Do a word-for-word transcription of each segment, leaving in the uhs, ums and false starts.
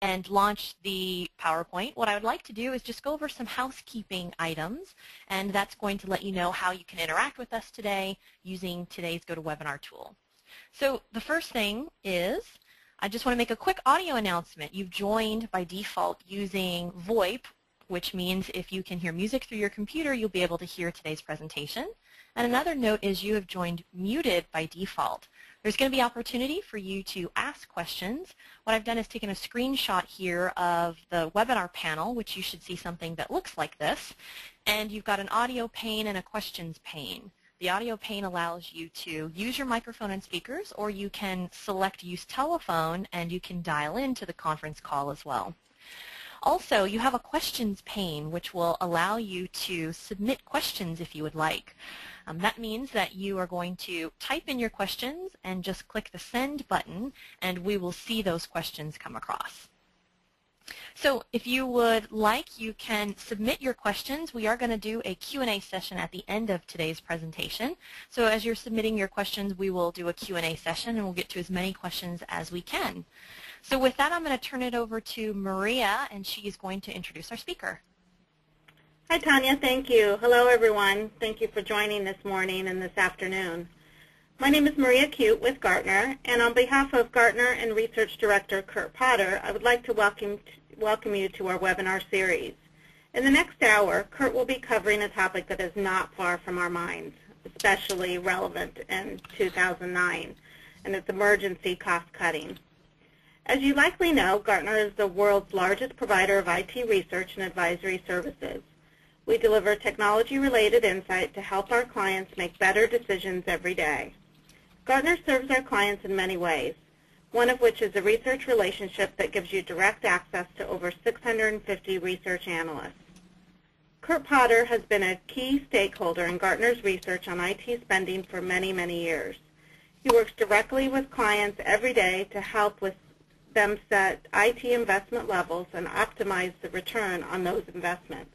and launch the PowerPoint, what I would like to do is just go over some housekeeping items, and that's going to let you know how you can interact with us today using today's GoToWebinar tool. So the first thing is I just want to make a quick audio announcement. You've joined by default using VoIP, which means if you can hear music through your computer, you'll be able to hear today's presentation. And another note is you have joined muted by default. There's going to be opportunity for you to ask questions. What I've done is taken a screenshot here of the webinar panel, which you should see something that looks like this. And you've got an audio pane and a questions pane. The audio pane allows you to use your microphone and speakers, or you can select use telephone and you can dial into the conference call as well. Also, you have a questions pane, which will allow you to submit questions if you would like. Um, that means that you are going to type in your questions and just click the send button, and we will see those questions come across. So if you would like, you can submit your questions. We are going to do a Q and A session at the end of today's presentation. So as you're submitting your questions, we will do a Q and A session, and we'll get to as many questions as we can. So with that, I'm going to turn it over to Maria, and she is going to introduce our speaker. Hi, Tanya. Thank you. Hello, everyone. Thank you for joining this morning and this afternoon. My name is Maria Cute with Gartner, and on behalf of Gartner and Research Director Kurt Potter, I would like to welcome, welcome you to our webinar series. In the next hour, Kurt will be covering a topic that is not far from our minds, especially relevant in two thousand nine, and it's emergency cost cutting. As you likely know, Gartner is the world's largest provider of I T research and advisory services. We deliver technology-related insight to help our clients make better decisions every day. Gartner serves our clients in many ways, one of which is a research relationship that gives you direct access to over six hundred fifty research analysts. Kurt Potter has been a key stakeholder in Gartner's research on I T spending for many, many years. He works directly with clients every day to help with them set I T investment levels and optimize the return on those investments.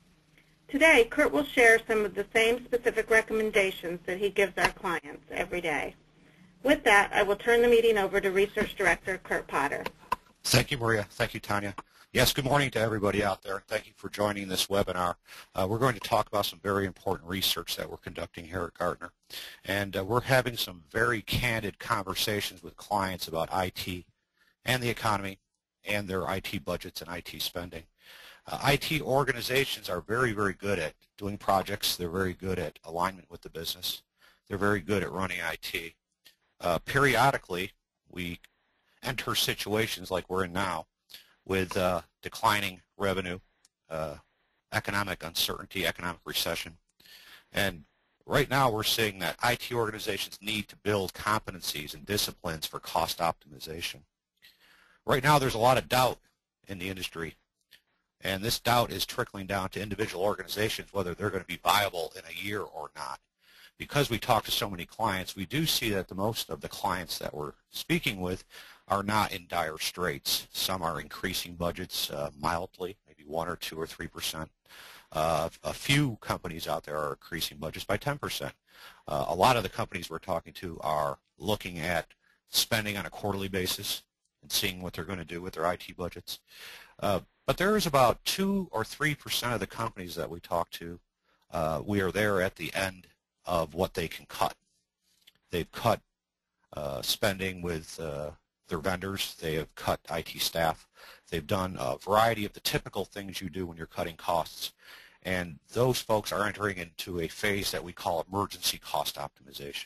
Today, Kurt will share some of the same specific recommendations that he gives our clients every day. With that, I will turn the meeting over to Research Director Kurt Potter. Thank you, Maria. Thank you, Tanya. Yes, good morning to everybody out there. Thank you for joining this webinar. Uh, we're going to talk about some very important research that we're conducting here at Gartner. And uh, we're having some very candid conversations with clients about I T and the economy and their I T budgets and I T spending. Uh, I T organizations are very, very good at doing projects. They're very good at alignment with the business. They're very good at running I T. Uh, periodically, we enter situations like we're in now with uh, declining revenue, uh, economic uncertainty, economic recession. And right now we're seeing that I T organizations need to build competencies and disciplines for cost optimization. Right now there's a lot of doubt in the industry, and this doubt is trickling down to individual organizations whether they're going to be viable in a year or not. Because we talk to so many clients, we do see that the most of the clients that we're speaking with are not in dire straits. Some are increasing budgets uh, mildly, maybe one or two or three percent. Uh, a few companies out there are increasing budgets by ten percent. Uh, a lot of the companies we're talking to are looking at spending on a quarterly basis and seeing what they're going to do with their I T budgets. Uh, but there is about two or three percent of the companies that we talk to, uh, we are there at the end of what they can cut. They've cut uh, spending with uh, their vendors. They have cut I T staff. They've done a variety of the typical things you do when you're cutting costs. And those folks are entering into a phase that we call emergency cost optimization.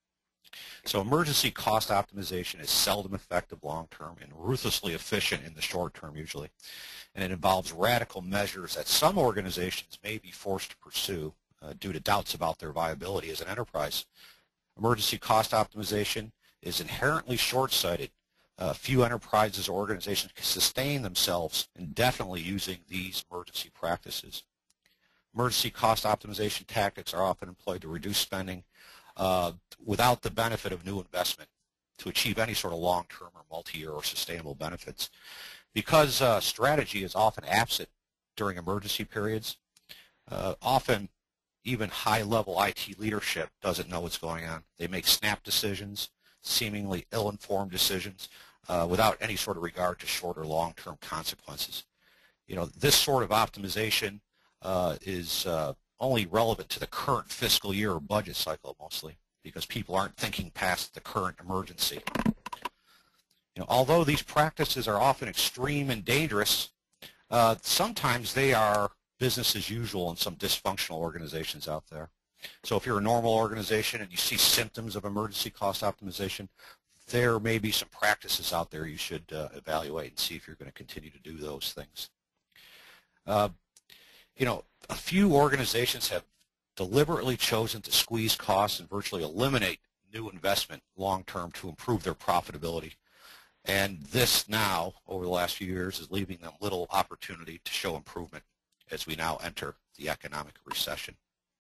So emergency cost optimization is seldom effective long-term and ruthlessly efficient in the short term usually. And it involves radical measures that some organizations may be forced to pursue uh, due to doubts about their viability as an enterprise. Emergency cost optimization is inherently short-sighted. Uh, few enterprises or organizations can sustain themselves indefinitely using these emergency practices. Emergency cost optimization tactics are often employed to reduce spending uh, without the benefit of new investment to achieve any sort of long-term or multi-year or sustainable benefits. Because uh, strategy is often absent during emergency periods, uh, often even high-level I T leadership doesn't know what's going on. They make snap decisions, seemingly ill-informed decisions. uh, without any sort of regard to short or long-term consequences. You know, this sort of optimization uh, is uh, only relevant to the current fiscal year or budget cycle mostly, because people aren't thinking past the current emergency. You know, although these practices are often extreme and dangerous, uh, sometimes they are business as usual in some dysfunctional organizations out there. So if you're a normal organization and you see symptoms of emergency cost optimization, there may be some practices out there you should uh, evaluate and see if you're going to continue to do those things. Uh, you know, a few organizations have deliberately chosen to squeeze costs and virtually eliminate new investment long-term to improve their profitability. And this now, over the last few years, is leaving them little opportunity to show improvement as we now enter the economic recession.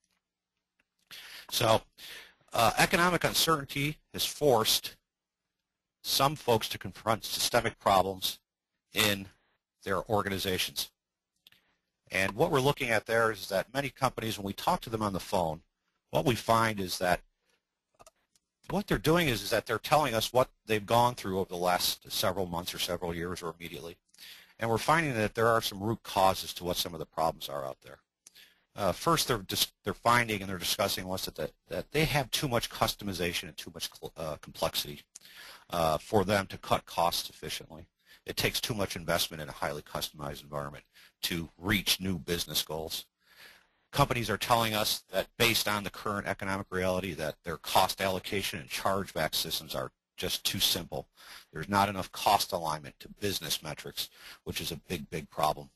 So uh, economic uncertainty has forced some folks to confront systemic problems in their organizations. And what we're looking at there is that many companies, when we talk to them on the phone, what we find is that what they're doing is, is that they're telling us what they've gone through over the last several months or several years or immediately. And we're finding that there are some root causes to what some of the problems are out there. Uh, first, they're, just, they're finding and they're discussing was that, that, that they have too much customization and too much uh, complexity uh, for them to cut costs efficiently. It takes too much investment in a highly customized environment to reach new business goals. Companies are telling us that based on the current economic reality that their cost allocation and chargeback systems are just too simple. There's not enough cost alignment to business metrics, which is a big, big problem.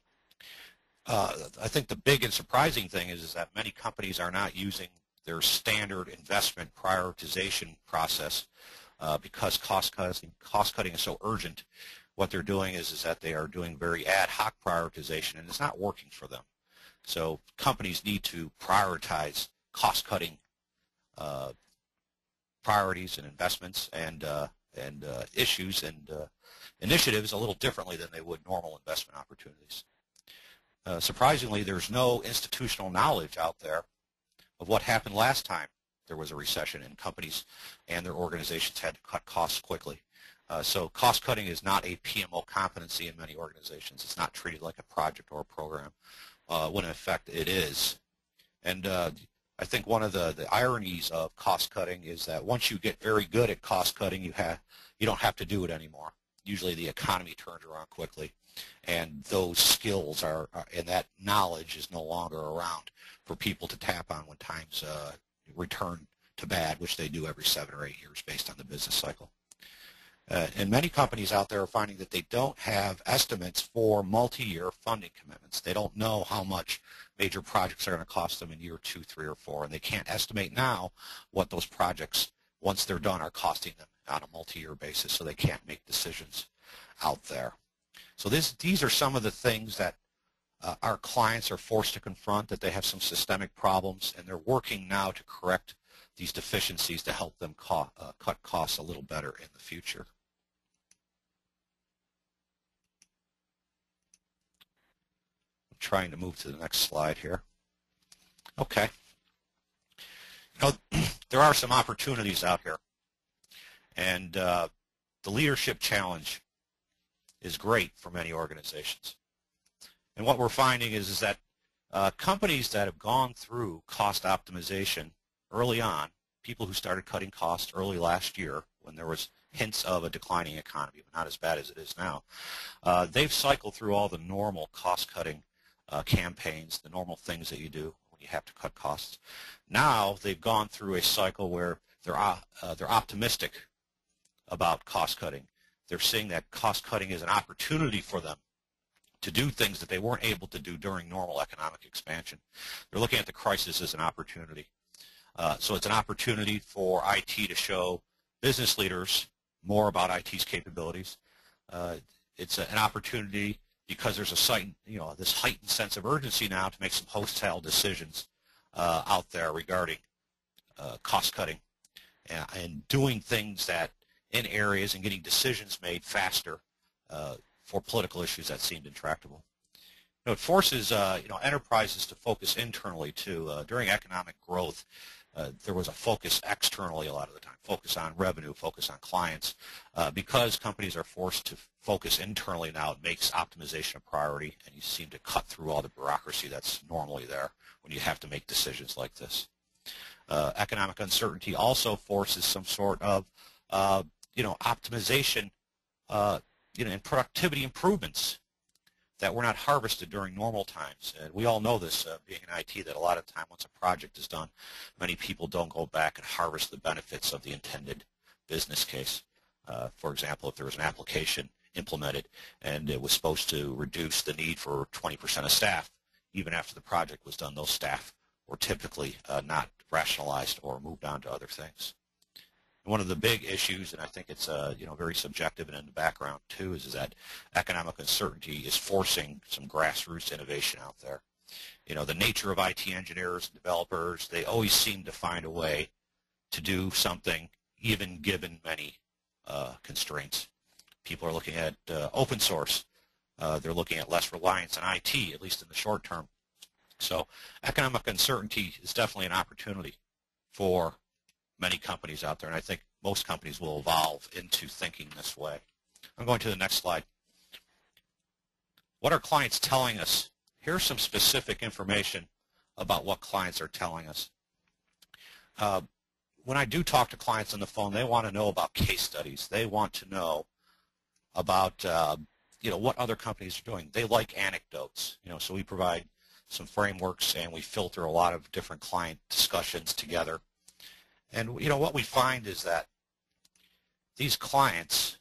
Uh, I think the big and surprising thing is, is that many companies are not using their standard investment prioritization process uh, because cost cutting, cost cutting is so urgent. What they're doing is, is that they are doing very ad hoc prioritization, and it's not working for them. So companies need to prioritize cost-cutting uh, priorities and investments and uh, and uh, issues and uh, initiatives a little differently than they would normal investment opportunities. Uh, surprisingly, there's no institutional knowledge out there of what happened last time there was a recession and companies and their organizations had to cut costs quickly. Uh, so cost-cutting is not a P M O competency in many organizations. It's not treated like a project or a program. Uh, when in effect it is. And uh, I think one of the, the ironies of cost cutting is that once you get very good at cost cutting, you have you don't have to do it anymore. Usually the economy turns around quickly, and those skills are, are and that knowledge is no longer around for people to tap on when times uh, return to bad, which they do every seven or eight years based on the business cycle. Uh, and many companies out there are finding that they don't have estimates for multi-year funding commitments. They don't know how much major projects are going to cost them in year two, three, or four, and they can't estimate now what those projects, once they're done, are costing them on a multi-year basis, so they can't make decisions out there. So this, these are some of the things that uh, our clients are forced to confront, that they have some systemic problems, and they're working now to correct these deficiencies to help them co uh, cut costs a little better in the future. I'm trying to move to the next slide here. Okay. You know, there are some opportunities out here, and uh, the leadership challenge is great for many organizations. And what we're finding is, is that uh, companies that have gone through cost optimization early on, people who started cutting costs early last year when there was hints of a declining economy, but not as bad as it is now, uh, they've cycled through all the normal cost-cutting uh, campaigns, the normal things that you do when you have to cut costs. Now they've gone through a cycle where they're, uh, they're optimistic about cost-cutting. They're seeing that cost-cutting is an opportunity for them to do things that they weren't able to do during normal economic expansion. They're looking at the crisis as an opportunity. Uh, so it's an opportunity for I T to show business leaders more about I T's capabilities. Uh, it's a, an opportunity because there's a site, you know, this heightened sense of urgency now to make some wholesale decisions uh, out there regarding uh, cost cutting and, and doing things that in areas and getting decisions made faster uh, for political issues that seemed intractable. You know, it forces uh, you know, enterprises to focus internally too. Uh, during economic growth, uh, there was a focus externally a lot of the time, focus on revenue, focus on clients. Uh, because companies are forced to focus internally now, it makes optimization a priority, and you seem to cut through all the bureaucracy that's normally there when you have to make decisions like this. Uh, economic uncertainty also forces some sort of, uh, you know, optimization, uh, you know, and productivity improvements that were not harvested during normal times. And we all know this, uh, being in I T, that a lot of time once a project is done, many people don't go back and harvest the benefits of the intended business case. Uh, for example, if there was an application implemented and it was supposed to reduce the need for twenty percent of staff, even after the project was done, those staff were typically uh, not rationalized or moved on to other things. One of the big issues, and I think it's uh, you know, very subjective and in the background too, is, is that economic uncertainty is forcing some grassroots innovation out there. You know, the nature of I T engineers and developers, they always seem to find a way to do something even given many uh, constraints. People are looking at uh, open source. Uh, they're looking at less reliance on I T, at least in the short term. So economic uncertainty is definitely an opportunity for many companies out there, and I think most companies will evolve into thinking this way. I'm going to the next slide. What are clients telling us? Here's some specific information about what clients are telling us. Uh, when I do talk to clients on the phone, they want to know about case studies. They want to know about uh, you know, what other companies are doing. They like anecdotes. You know, so we provide some frameworks and we filter a lot of different client discussions together. And, you know, what we find is that these clients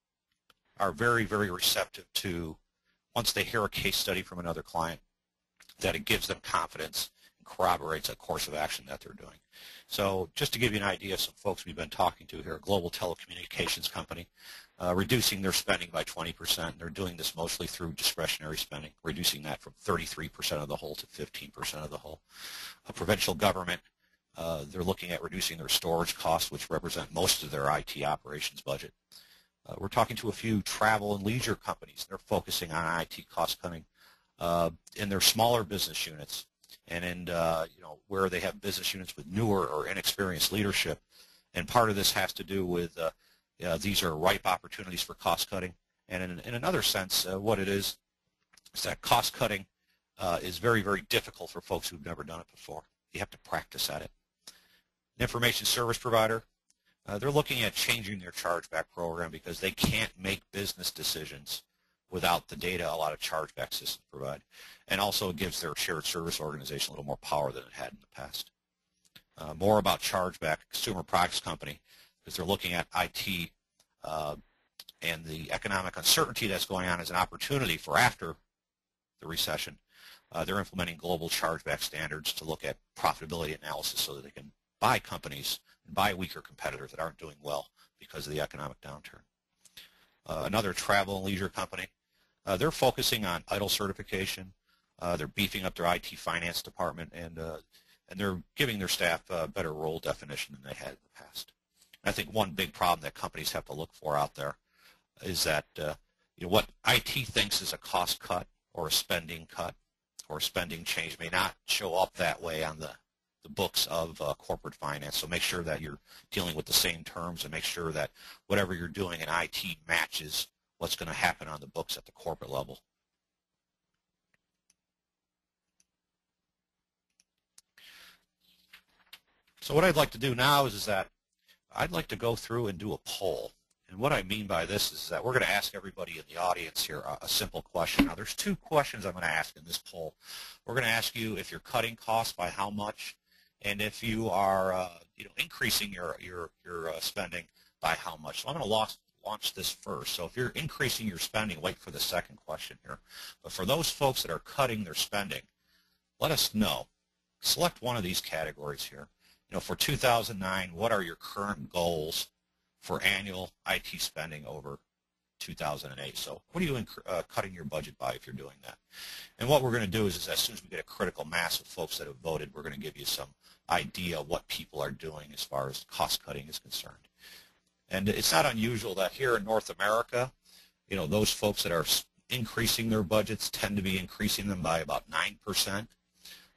are very, very receptive to, once they hear a case study from another client, that it gives them confidence and corroborates a course of action that they're doing. So just to give you an idea of some folks we've been talking to here, a global telecommunications company, uh, reducing their spending by twenty percent. They're doing this mostly through discretionary spending, reducing that from thirty-three percent of the whole to fifteen percent of the whole. A provincial government, Uh, they're looking at reducing their storage costs, which represent most of their I T operations budget. Uh, we're talking to a few travel and leisure companies. They're focusing on I T cost cutting uh, in their smaller business units, and in uh, you know, where they have business units with newer or inexperienced leadership. And part of this has to do with uh, uh, these are ripe opportunities for cost cutting. And in, in another sense, uh, what it is is that cost cutting uh, is very, very difficult for folks who've never done it before. You have to practice at it. Information service provider, uh, they're looking at changing their chargeback program because they can't make business decisions without the data a lot of chargeback systems provide. And also it gives their shared service organization a little more power than it had in the past. Uh, more about chargeback, consumer products company, because they're looking at I T uh, and the economic uncertainty that's going on as an opportunity for after the recession. Uh, they're implementing global chargeback standards to look at profitability analysis so that they can buy companies and buy weaker competitors that aren't doing well because of the economic downturn. Uh, another travel and leisure company, uh, they're focusing on I T I L certification. Uh, they're beefing up their I T finance department, and uh, and they're giving their staff a better role definition than they had in the past. And I think one big problem that companies have to look for out there is that uh, you know, what I T thinks is a cost cut or a spending cut or a spending change may not show up that way on the the books of uh, corporate finance. So make sure that you're dealing with the same terms and make sure that whatever you're doing in I T matches what's going to happen on the books at the corporate level. So what I'd like to do now is, is that I'd like to go through and do a poll. And what I mean by this is that we're going to ask everybody in the audience here a, a simple question. Now, there's two questions I'm going to ask in this poll. We're going to ask you if you're cutting costs by how much, and if you are uh, you know, increasing your, your, your uh, spending by how much. So I'm going to launch, launch this first. So if you're increasing your spending, wait for the second question here. But for those folks that are cutting their spending, let us know. Select one of these categories here. You know, for two thousand nine, what are your current goals for annual I T spending over two thousand eight? So what are you uh, cutting your budget by if you're doing that? And what we're going to do is, is as soon as we get a critical mass of folks that have voted, we're going to give you some idea of what people are doing as far as cost cutting is concerned. And it's not unusual that here in North America, you know, those folks that are increasing their budgets tend to be increasing them by about nine percent.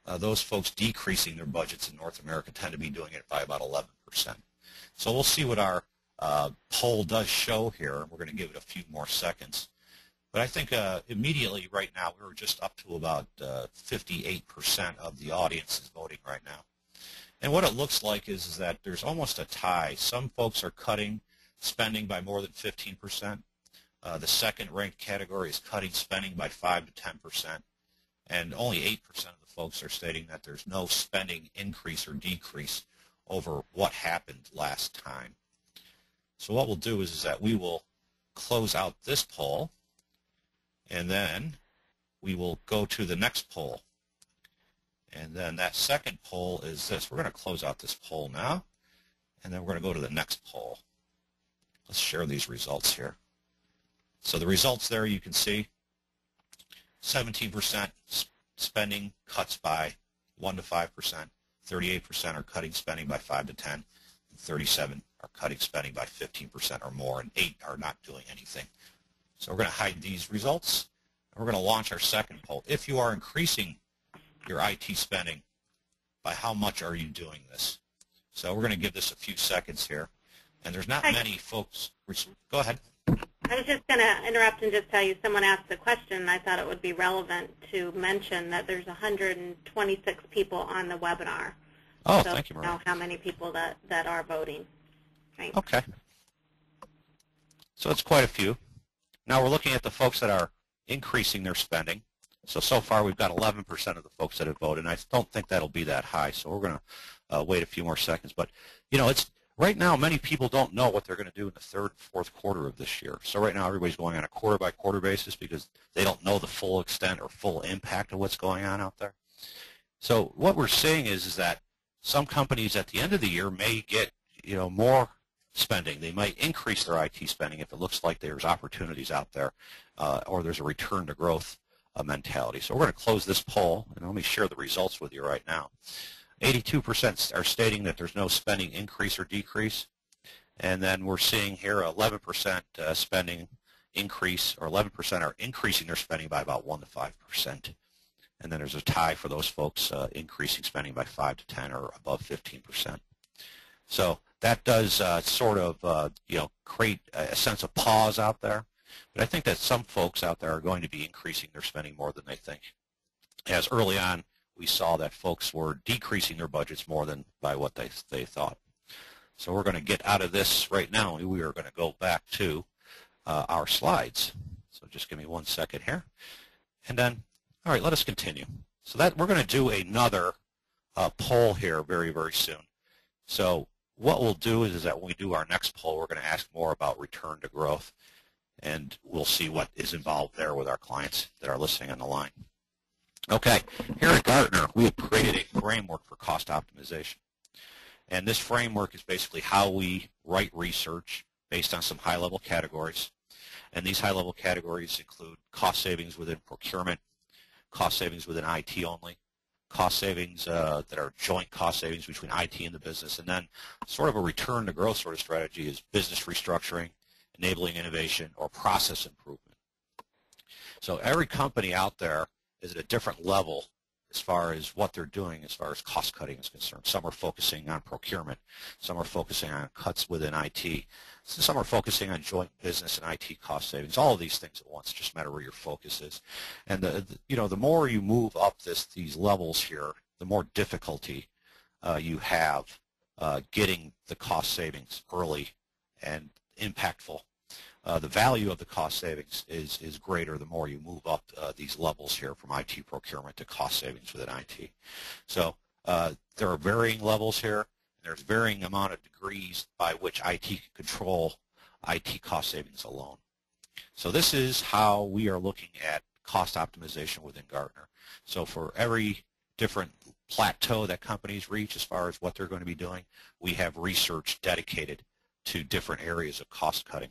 uh, those folks decreasing their budgets in North America tend to be doing it by about eleven percent. So we'll see what our uh, poll does show here. We're going to give it a few more seconds. But I think uh, immediately right now we're just up to about uh, fifty-eight percent of the audience is voting right now. And what it looks like is, is that there's almost a tie. Some folks are cutting spending by more than fifteen percent. Uh, the second ranked category is cutting spending by five to ten percent. And only eight percent of the folks are stating that there's no spending increase or decrease over what happened last time. So what we'll do is, is that we will close out this poll, and then we will go to the next poll. And then that second poll is this. We're going to close out this poll now, and then we're going to go to the next poll. Let's share these results here. So the results there you can see, seventeen percent spending cuts by one to five percent, thirty-eight percent are cutting spending by five to ten, and thirty-seven are cutting spending by fifteen percent or more, and eight are not doing anything. So we're going to hide these results, and we're going to launch our second poll. If you are increasing your I T spending, by how much are you doing this? So we're going to give this a few seconds here, and there's not Hi. many folks. Go ahead. I was just going to interrupt and just tell you someone asked the question, and I thought it would be relevant to mention that there's one hundred twenty-six people on the webinar. Oh, so thank you, Maria. know how many people that, that are voting. Right. Okay. So it's quite a few. Now we're looking at the folks that are increasing their spending. So, so far we've got eleven percent of the folks that have voted, and I don't think that'll be that high, so we're going to uh, wait a few more seconds. But, you know, it's right now many people don't know what they're going to do in the third and fourth quarter of this year. So right now everybody's going on a quarter-by-quarter basis because they don't know the full extent or full impact of what's going on out there. So what we're seeing is, is that some companies at the end of the year may get, you know, more spending. They might increase their I T spending if it looks like there's opportunities out there uh, or there's a return to growth uh, mentality. So we're going to close this poll, and let me share the results with you right now. eighty-two percent are stating that there's no spending increase or decrease, and then we're seeing here eleven percent uh, spending increase, or eleven percent are increasing their spending by about one to five percent. And then there's a tie for those folks uh, increasing spending by five to ten or above fifteen percent. So that does uh, sort of, uh, you know, create a sense of pause out there. But I think that some folks out there are going to be increasing their spending more than they think. As early on, we saw that folks were decreasing their budgets more than by what they, they thought. So we're going to get out of this right now, and we are going to go back to uh, our slides. So just give me one second here. And then, all right, let us continue. So that we're going to do another uh, poll here very, very soon. So what we'll do is, is that when we do our next poll, we're going to ask more about return to growth, and we'll see what is involved there with our clients that are listening on the line. Okay, here at Gartner, we have created a framework for cost optimization. And this framework is basically how we write research based on some high-level categories. And these high-level categories include cost savings within procurement, cost savings within I T only, cost savings uh, that are joint cost savings between I T and the business, and then sort of a return to growth sort of strategy is business restructuring, enabling innovation, or process improvement. So every company out there is at a different level as far as what they're doing as far as cost cutting is concerned. Some are focusing on procurement. Some are focusing on cuts within I T. Some are focusing on joint business and I T cost savings. All of these things at once, just matter where your focus is. And the, the you know the more you move up this these levels here, the more difficulty uh, you have uh, getting the cost savings early and impactful. Uh, the value of the cost savings is, is greater the more you move up uh, these levels here from I T procurement to cost savings within I T. So uh, there are varying levels here, and there's varying amount of degrees by which I T can control I T cost savings alone. So this is how we are looking at cost optimization within Gartner. So for every different plateau that companies reach as far as what they're going to be doing, we have research dedicated to different areas of cost cutting.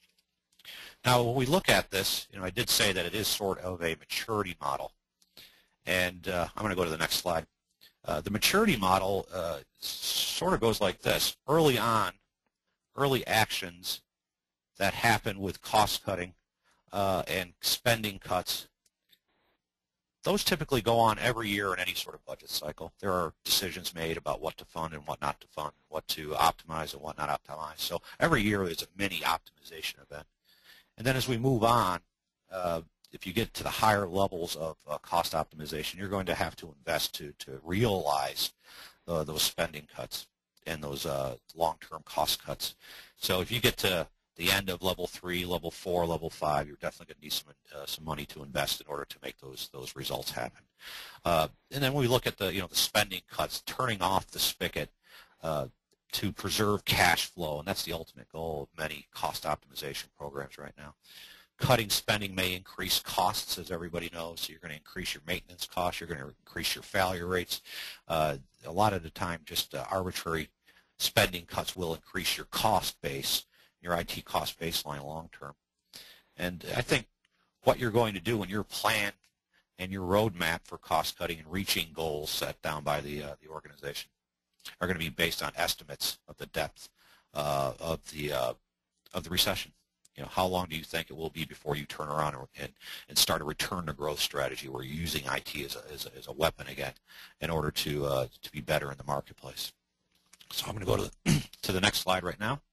Now, when we look at this, you know, I did say that it is sort of a maturity model, and uh, I'm going to go to the next slide. Uh, the maturity model uh, sort of goes like this. Early on, early actions that happen with cost cutting uh, and spending cuts those typically go on every year in any sort of budget cycle. There are decisions made about what to fund and what not to fund, what to optimize and what not optimize. So every year is a mini optimization event. And then as we move on, uh, if you get to the higher levels of uh, cost optimization, you're going to have to invest to, to realize uh, those spending cuts and those uh, long-term cost cuts. So if you get to the end of level three, level four, level five, you're definitely going to need some uh, some money to invest in order to make those those results happen. Uh, and then when we look at the you know the spending cuts, turning off the spigot uh, to preserve cash flow, and that's the ultimate goal of many cost optimization programs right now. Cutting spending may increase costs, as everybody knows. So you're going to increase your maintenance costs. You're going to increase your failure rates. Uh, a lot of the time, just uh, arbitrary spending cuts will increase your cost base, your I T cost baseline long term. And I think what you're going to do in your plan and your roadmap for cost cutting and reaching goals set down by the uh, the organization are going to be based on estimates of the depth uh, of the uh, of the recession. You know, how long do you think it will be before you turn around and, and start a return to growth strategy where you're using I T as a, as a, as a weapon again in order to uh, to be better in the marketplace? So I'm going to go to the, to the next slide right now.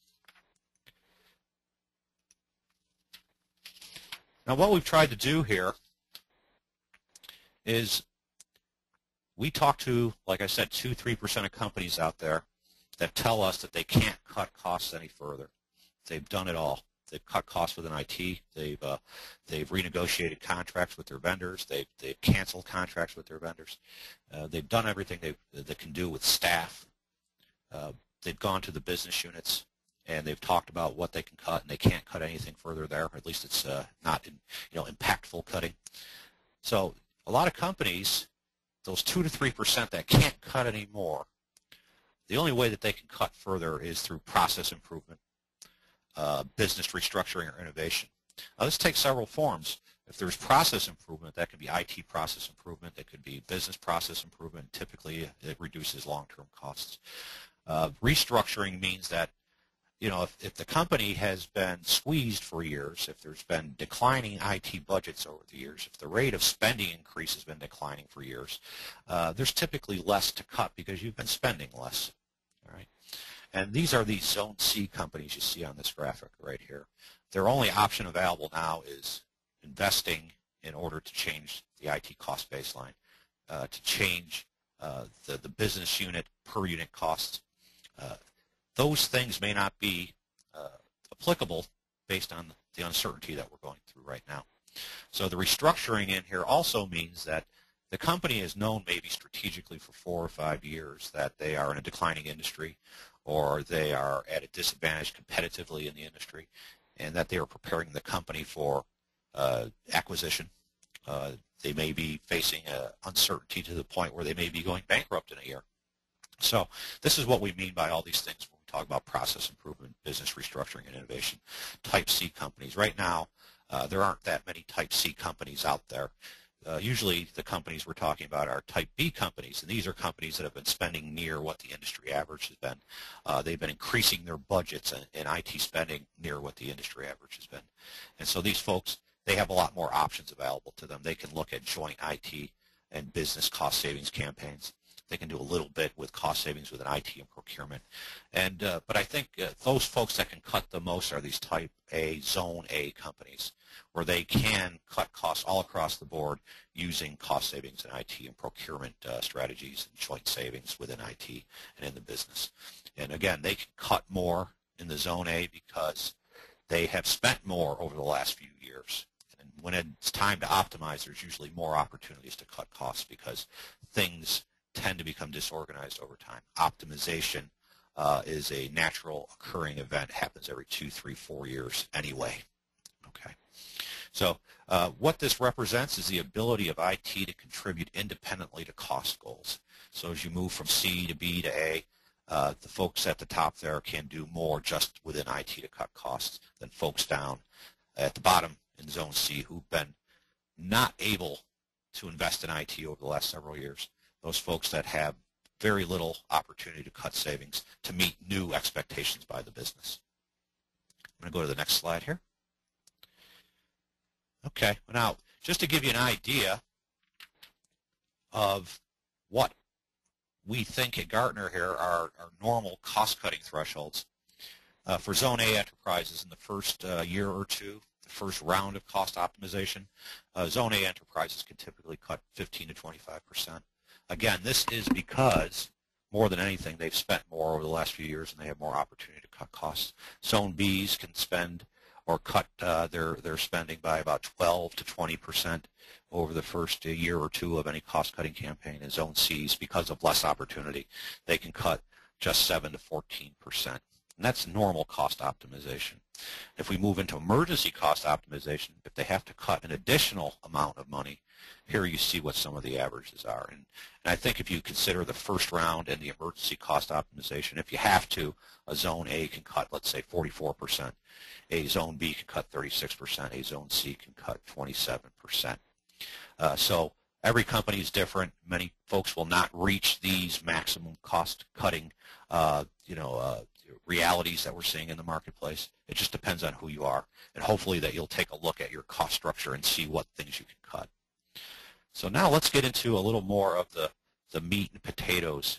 Now, what we've tried to do here is we talk to, like I said, two, three percent of companies out there that tell us that they can't cut costs any further. They've done it all. They've cut costs within I T. They've uh, they've renegotiated contracts with their vendors. They've they've canceled contracts with their vendors. Uh, they've done everything they they can do with staff. Uh, they've gone to the business units and they've talked about what they can cut, and they can't cut anything further there. Or at least it's uh, not in, you know impactful cutting. So a lot of companies, those two to three percent that can't cut anymore, the only way that they can cut further is through process improvement. Uh, business restructuring or innovation. Now, this takes several forms. If there's process improvement, that could be I T process improvement. It could be business process improvement. Typically, it reduces long-term costs. Uh, restructuring means that, you know, if, if the company has been squeezed for years, if there's been declining I T budgets over the years, if the rate of spending increase has been declining for years, uh, there's typically less to cut because you've been spending less. All right. And these are the Zone C companies you see on this graphic right here. Their only option available now is investing in order to change the I T cost baseline, uh, to change uh, the, the business unit per unit costs. Uh, those things may not be uh, applicable based on the uncertainty that we're going through right now. So the restructuring in here also means that the company is known maybe strategically for four or five years that they are in a declining industry, or they are at a disadvantage competitively in the industry, and that they are preparing the company for uh, acquisition. Uh, they may be facing uh, uncertainty to the point where they may be going bankrupt in a year. So this is what we mean by all these things when we talk about process improvement, business restructuring, and innovation. Type C companies. Right now, uh, there aren't that many Type C companies out there. Uh, usually the companies we're talking about are Type B companies, and these are companies that have been spending near what the industry average has been. Uh, they've been increasing their budgets in, in I T spending near what the industry average has been. And so these folks, they have a lot more options available to them. They can look at joint I T and business cost savings campaigns. They can do a little bit with cost savings within I T and procurement. And uh, but I think uh, those folks that can cut the most are these Type A, Zone A companies, where they can cut costs all across the board using cost savings in I T and procurement uh, strategies and joint savings within I T and in the business. And again, they can cut more in the Zone A because they have spent more over the last few years. And when it's time to optimize, there's usually more opportunities to cut costs because things tend to become disorganized over time. Optimization uh, is a natural occurring event. It happens every two, three, four years anyway. Okay. So uh, what this represents is the ability of I T to contribute independently to cost goals. So as you move from C to B to A, uh, the folks at the top there can do more just within I T to cut costs than folks down at the bottom in Zone C who've been not able to invest in I T over the last several years. Those folks that have very little opportunity to cut savings to meet new expectations by the business. I'm going to go to the next slide here. Okay, now just to give you an idea of what we think at Gartner here are, are normal cost-cutting thresholds. Uh, for Zone A enterprises in the first uh, year or two, the first round of cost optimization, uh, Zone A enterprises can typically cut fifteen to twenty-five percent. Again, this is because, more than anything, they've spent more over the last few years and they have more opportunity to cut costs. Zone Bs can spend or cut uh, their, their spending by about twelve to twenty percent over the first year or two of any cost-cutting campaign. And Zone Cs, because of less opportunity, they can cut just seven to fourteen percent. And that's normal cost optimization. If we move into emergency cost optimization, if they have to cut an additional amount of money, here you see what some of the averages are. And, and I think if you consider the first round and the emergency cost optimization, if you have to, a Zone A can cut, let's say, forty-four percent. A Zone B can cut thirty-six percent. A Zone C can cut twenty-seven percent. Uh, so every company is different. Many folks will not reach these maximum cost-cutting, uh, you know, uh, realities that we're seeing in the marketplace. It just depends on who you are, and hopefully that you'll take a look at your cost structure and see what things you can cut. So now let's get into a little more of the, the meat and potatoes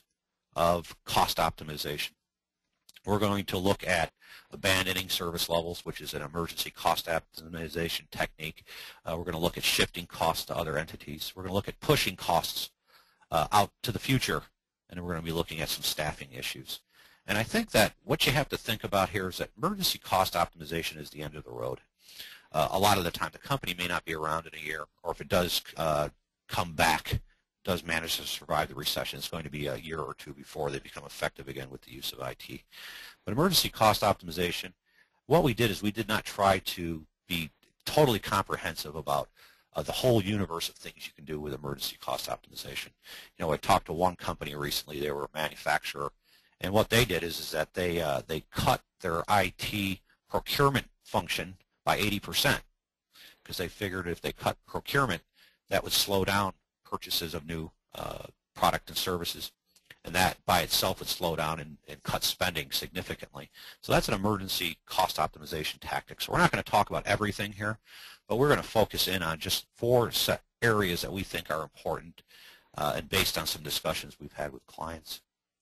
of cost optimization. We're going to look at abandoning service levels, which is an emergency cost optimization technique. Uh, we're going to look at shifting costs to other entities. We're going to look at pushing costs uh, out to the future, and we're going to be looking at some staffing issues. And I think that what you have to think about here is that emergency cost optimization is the end of the road. Uh, a lot of the time, the company may not be around in a year, or if it does uh, come back, does manage to survive the recession, it's going to be a year or two before they become effective again with the use of I T. But emergency cost optimization, what we did is we did not try to be totally comprehensive about uh, the whole universe of things you can do with emergency cost optimization. You know, I talked to one company recently. They were a manufacturer. And what they did is, is that they, uh, they cut their I T procurement function by eighty percent because they figured if they cut procurement, that would slow down purchases of new uh, product and services, and that by itself would slow down and, and cut spending significantly. So that's an emergency cost optimization tactic. So we're not going to talk about everything here, but we're going to focus in on just four set areas that we think are important uh, and based on some discussions we've had with clients.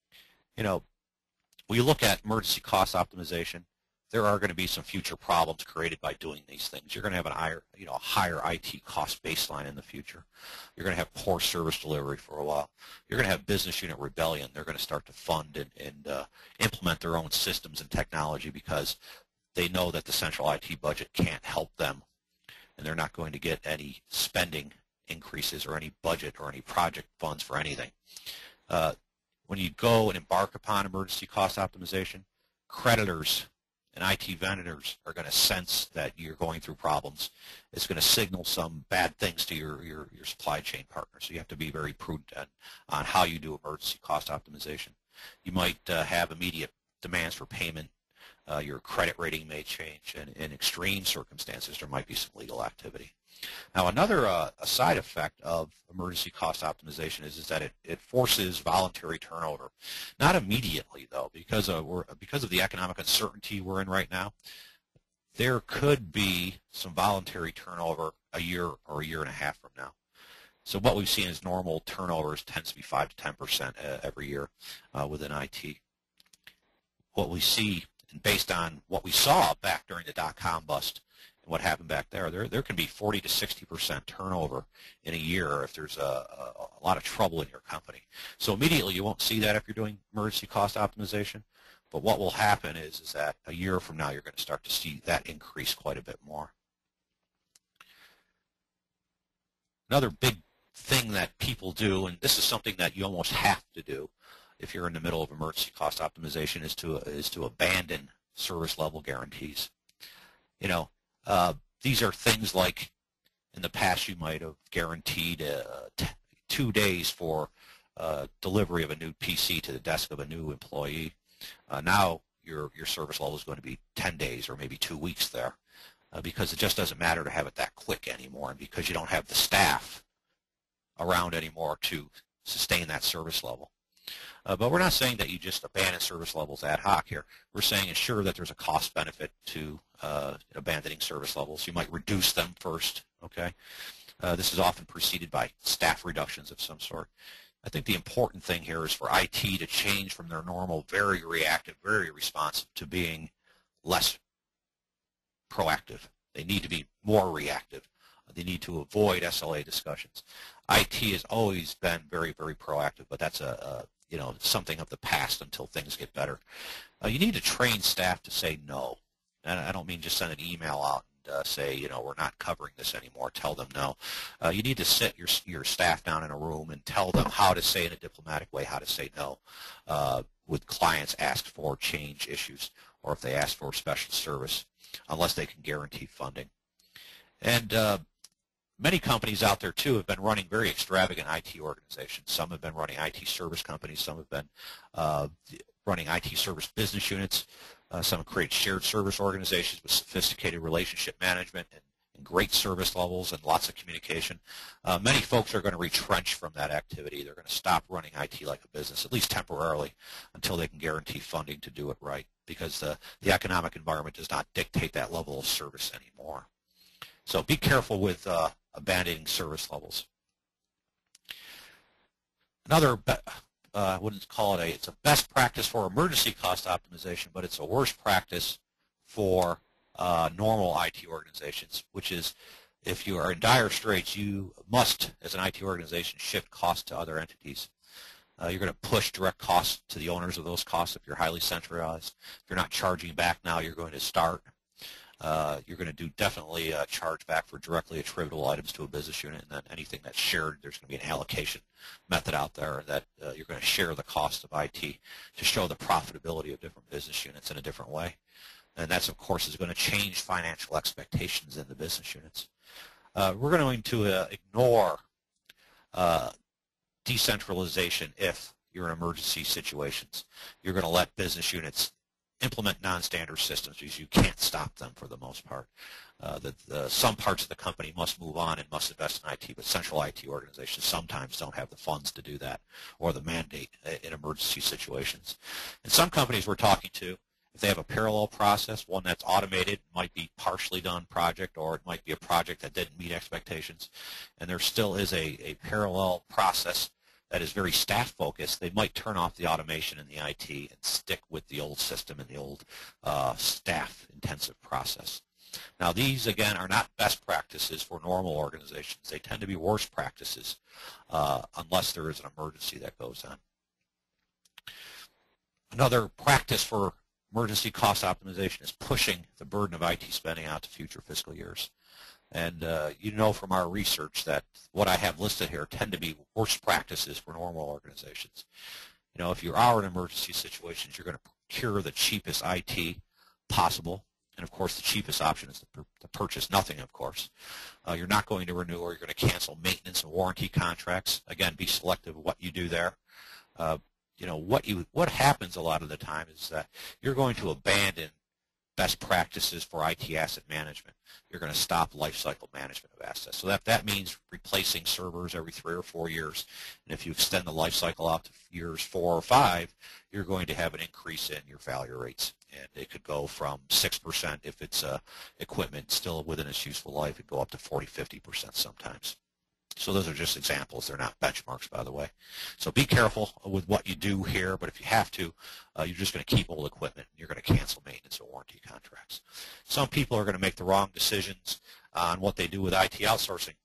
You know, when you look at emergency cost optimization, there are going to be some future problems created by doing these things. You're going to have an higher, you know, a higher I T cost baseline in the future. You're going to have poor service delivery for a while. You're going to have business unit rebellion. They're going to start to fund and, and uh, implement their own systems and technology because they know that the central I T budget can't help them, and they're not going to get any spending increases or any budget or any project funds for anything. Uh, when you go and embark upon emergency cost optimization, creditors and I T vendors are going to sense that you're going through problems. It's going to signal some bad things to your, your, your supply chain partner. So you have to be very prudent on, on how you do emergency cost optimization. You might uh, have immediate demands for payment. Uh, your credit rating may change, and in extreme circumstances, there might be some legal activity. Now, another uh, a side effect of emergency cost optimization is, is that it, it forces voluntary turnover. Not immediately, though, because of, we're, because of the economic uncertainty we're in right now. There could be some voluntary turnover a year or a year and a half from now. So what we've seen is normal turnovers tends to be five to ten percent every year uh, within I T. What we see, and based on what we saw back during the dot-com bust, and what happened back there, there, there can be forty to sixty percent turnover in a year if there's a, a, a lot of trouble in your company. So immediately you won't see that if you're doing emergency cost optimization, but what will happen is, is that a year from now you're going to start to see that increase quite a bit more. Another big thing that people do, and this is something that you almost have to do if you're in the middle of emergency cost optimization, is to, is to abandon service level guarantees. You know, Uh, these are things like in the past you might have guaranteed uh, t two days for uh, delivery of a new P C to the desk of a new employee. Uh, now your, your service level is going to be ten days or maybe two weeks there uh, because it just doesn't matter to have it that quick anymore, and because you don't have the staff around anymore to sustain that service level. Uh, but we're not saying that you just abandon service levels ad hoc here. We're saying ensure that there's a cost benefit to uh, abandoning service levels. You might reduce them first, okay? Uh, this is often preceded by staff reductions of some sort. I think the important thing here is for I T to change from their normal, very reactive, very responsive to being less proactive. They need to be more reactive. They need to avoid S L A discussions. I T has always been very, very proactive, but that's a, a you know something of the past until things get better. Uh, you need to train staff to say no. And I don't mean just send an email out and uh, say, you know, we're not covering this anymore. Tell them no. Uh, you need to sit your your staff down in a room and tell them how to say in a diplomatic way how to say no. Uh, with clients ask for change issues or if they ask for special service, unless they can guarantee funding. And uh, many companies out there, too, have been running very extravagant I T organizations. Some have been running I T service companies. Some have been uh, running I T service business units. Uh, some have created shared service organizations with sophisticated relationship management and, and great service levels and lots of communication. Uh, many folks are going to retrench from that activity. They're going to stop running I T like a business, at least temporarily, until they can guarantee funding to do it right, because the, the economic environment does not dictate that level of service anymore. So be careful with uh, abandoning service levels. Another, uh, I wouldn't call it a, it's a best practice for emergency cost optimization, but it's a worst practice for uh, normal I T organizations, which is if you are in dire straits, you must, as an I T organization, shift costs to other entities. Uh, you're going to push direct costs to the owners of those costs if you're highly centralized. If you're not charging back now, you're going to start. Uh, you're going to do definitely uh, charge back for directly attributable items to a business unit, and then anything that's shared, there's going to be an allocation method out there that uh, you're going to share the cost of I T to show the profitability of different business units in a different way. And that's, of course, is going to change financial expectations in the business units. Uh, we're going to uh, ignore uh, decentralization if you're in emergency situations. You're going to let business units implement non-standard systems because you can't stop them for the most part. Uh, the, the, some parts of the company must move on and must invest in I T, but central I T organizations sometimes don't have the funds to do that or the mandate in emergency situations. And some companies we're talking to, if they have a parallel process, one that's automated, might be partially done project, or it might be a project that didn't meet expectations, and there still is a, a parallel process that is very staff-focused, they might turn off the automation in the I T and stick with the old system and the old uh, staff-intensive process. Now, these, again, are not best practices for normal organizations. They tend to be worse practices uh, unless there is an emergency that goes on. Another practice for emergency cost optimization is pushing the burden of I T spending out to future fiscal years. And uh, you know from our research that what I have listed here tend to be worst practices for normal organizations. You know, if you are in emergency situations, you're going to procure the cheapest I T possible. And, of course, the cheapest option is to, to purchase nothing, of course. Uh, you're not going to renew or you're going to cancel maintenance and warranty contracts. Again, be selective of what you do there. Uh, you know, what, you, what happens a lot of the time is that you're going to abandon best practices for I T asset management. You're going to stop life cycle management of assets. So that, that means replacing servers every three or four years. And if you extend the life cycle out to years four or five, you're going to have an increase in your failure rates. And it could go from six percent if it's uh, equipment still within its useful life. It could go up to forty, fifty percent sometimes. So those are just examples. They're not benchmarks, by the way. So be careful with what you do here, but if you have to, uh, you're just going to keep old equipment and you're going to cancel maintenance or warranty contracts. Some people are going to make the wrong decisions on what they do with I T outsourcing.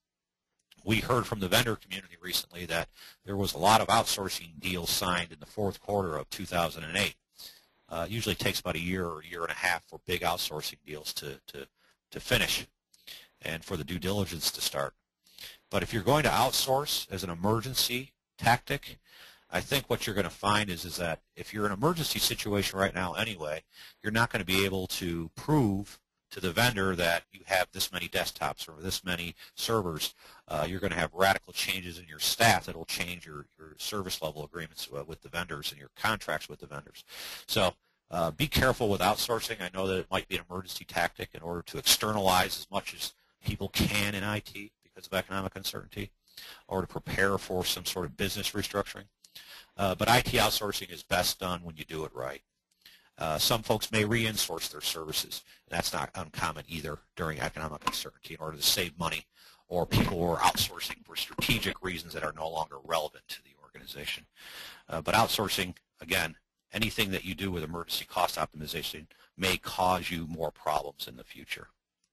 We heard from the vendor community recently that there was a lot of outsourcing deals signed in the fourth quarter of two thousand eight. Uh, it usually takes about a year or a year and a half for big outsourcing deals to, to, to finish and for the due diligence to start. But if you're going to outsource as an emergency tactic, I think what you're going to find is, is that if you're in an emergency situation right now anyway, you're not going to be able to prove to the vendor that you have this many desktops or this many servers. Uh, you're going to have radical changes in your staff that will change your, your service level agreements uh, with the vendors and your contracts with the vendors. So uh, be careful with outsourcing. I know that it might be an emergency tactic in order to externalize as much as people can in I T because of economic uncertainty or to prepare for some sort of business restructuring. Uh, but I T outsourcing is best done when you do it right. Uh, some folks may re-insource their services, and that's not uncommon either during economic uncertainty in order to save money or people who are outsourcing for strategic reasons that are no longer relevant to the organization. Uh, but outsourcing, again, anything that you do with emergency cost optimization may cause you more problems in the future.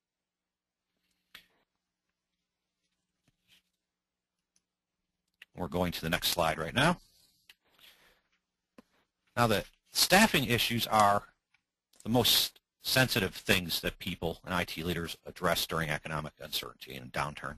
We're going to the next slide right now. Now, the staffing issues are the most sensitive things that people and I T leaders address during economic uncertainty and downturn.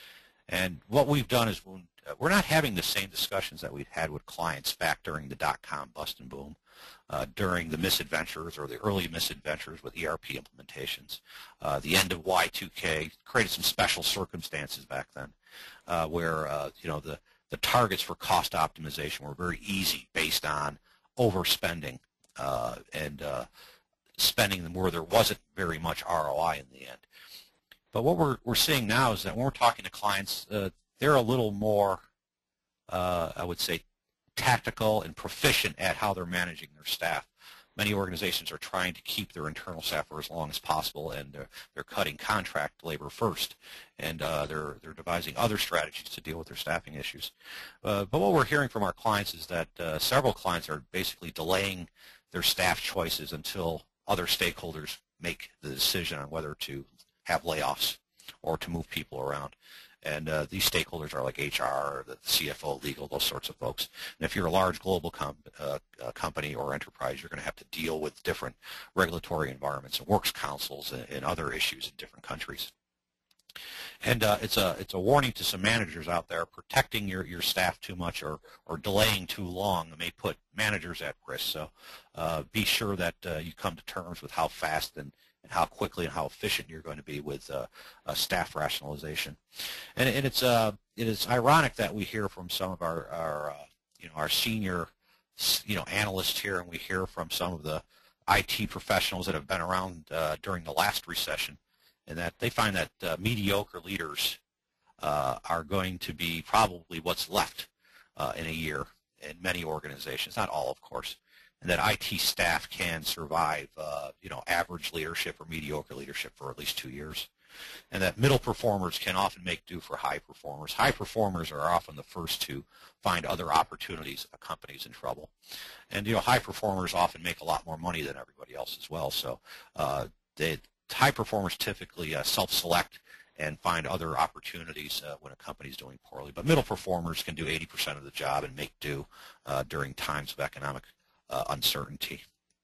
And what we've done is we're not having the same discussions that we've had with clients back during the dot-com bust and boom, uh, during the misadventures or the early misadventures with E R P implementations. Uh, the end of Y two K created some special circumstances back then uh, where uh, you know the, the targets for cost optimization were very easy based on overspending uh, and uh, spending them where there wasn't very much R O I in the end. But what we're, we're seeing now is that when we're talking to clients, uh, they're a little more, uh, I would say, tactical and proficient at how they're managing their staff. Many organizations are trying to keep their internal staff for as long as possible, and they're, they're cutting contract labor first, and uh, they're, they're devising other strategies to deal with their staffing issues. Uh, but what we're hearing from our clients is that uh, several clients are basically delaying their staff choices until other stakeholders make the decision on whether to have layoffs or to move people around. And uh, these stakeholders are like H R, the C F O, legal, those sorts of folks. And if you're a large global com uh, uh, company or enterprise, you're going to have to deal with different regulatory environments and works councils and, and other issues in different countries. And uh, it's a it's a warning to some managers out there: protecting your your staff too much or or delaying too long may put managers at risk. So uh, be sure that uh, you come to terms with how fast and and how quickly and how efficient you're going to be with uh, uh, staff rationalization. And, and it's uh, it is ironic that we hear from some of our, our uh, you know our senior you know analysts here, and we hear from some of the I T professionals that have been around uh, during the last recession, and that they find that uh, mediocre leaders uh, are going to be probably what's left uh, in a year in many organizations, not all, of course. And that I T staff can survive, uh, you know, average leadership or mediocre leadership for at least two years. And that middle performers can often make do for high performers. High performers are often the first to find other opportunities if a company's in trouble. And, you know, high performers often make a lot more money than everybody else as well. So uh, they, high performers typically uh, self-select and find other opportunities uh, when a company's doing poorly. But middle performers can do eighty percent of the job and make do uh, during times of economic Uh, uncertainty.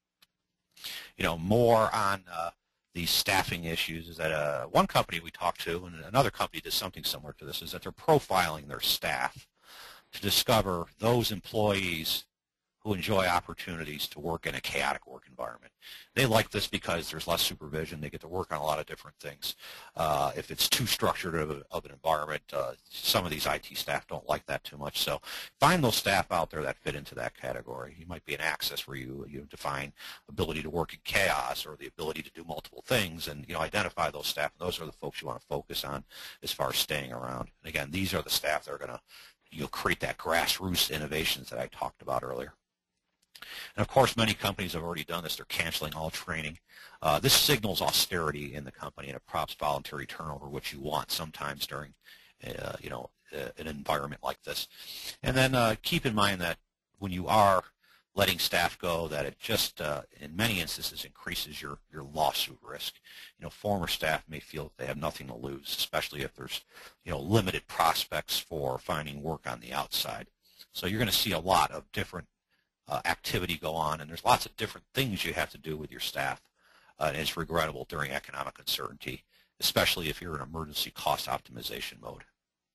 You know, more on uh, these staffing issues is that uh, one company we talked to, and another company did something similar to this, is that they're profiling their staff to discover those employees who enjoy opportunities to work in a chaotic work environment. They like this because there's less supervision. They get to work on a lot of different things. Uh, if it's too structured of, a, of an environment, uh, some of these I T staff don't like that too much. So find those staff out there that fit into that category. You might be an Access where you, you define ability to work in chaos or the ability to do multiple things, and you know identify those staff. Those are the folks you want to focus on as far as staying around. And again, these are the staff that are going to you'll create that grassroots innovations that I talked about earlier. And of course, many companies have already done this. They're canceling all training. Uh, this signals austerity in the company, and it props voluntary turnover, which you want sometimes during, uh, you know, uh, an environment like this. And then uh, keep in mind that when you are letting staff go, that it just, uh, in many instances, increases your your lawsuit risk. You know, former staff may feel that they have nothing to lose, especially if there's, you know, limited prospects for finding work on the outside. So you're going to see a lot of different Uh, activity go on, and there's lots of different things you have to do with your staff, uh, and it's regrettable during economic uncertainty, especially if you're in emergency cost optimization mode.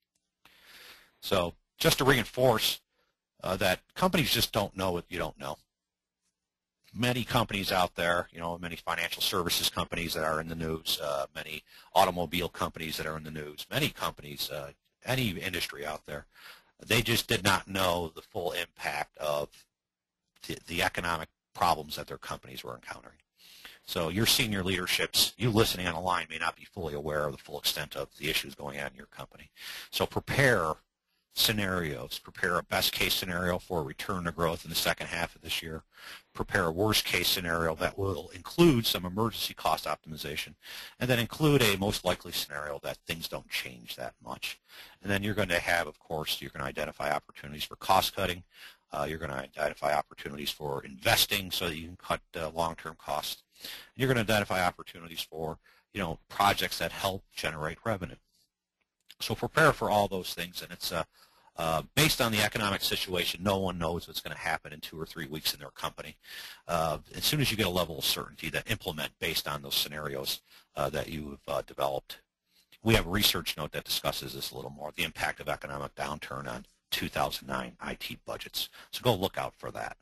So just to reinforce uh, that companies just don't know what you don't know. Many companies out there, you know, many financial services companies that are in the news, uh, many automobile companies that are in the news, many companies, uh, any industry out there, they just did not know the full impact of The, the economic problems that their companies were encountering. So your senior leaderships, you listening on the line, may not be fully aware of the full extent of the issues going on in your company. So prepare scenarios. Prepare a best case scenario for a return to growth in the second half of this year. Prepare a worst case scenario that will include some emergency cost optimization, and then include a most likely scenario that things don't change that much. And then you're going to have, of course, you're going to identify opportunities for cost cutting. Uh, you're going to identify opportunities for investing so that you can cut uh, long-term costs. And you're going to identify opportunities for, you know, projects that help generate revenue. So prepare for all those things, and it's uh, uh, based on the economic situation. No one knows what's going to happen in two or three weeks in their company. Uh, as soon as you get a level of certainty, that implement based on those scenarios uh, that you've uh, developed. We have a research note that discusses this a little more, the impact of economic downturn on two thousand nine I T budgets. So go look out for that.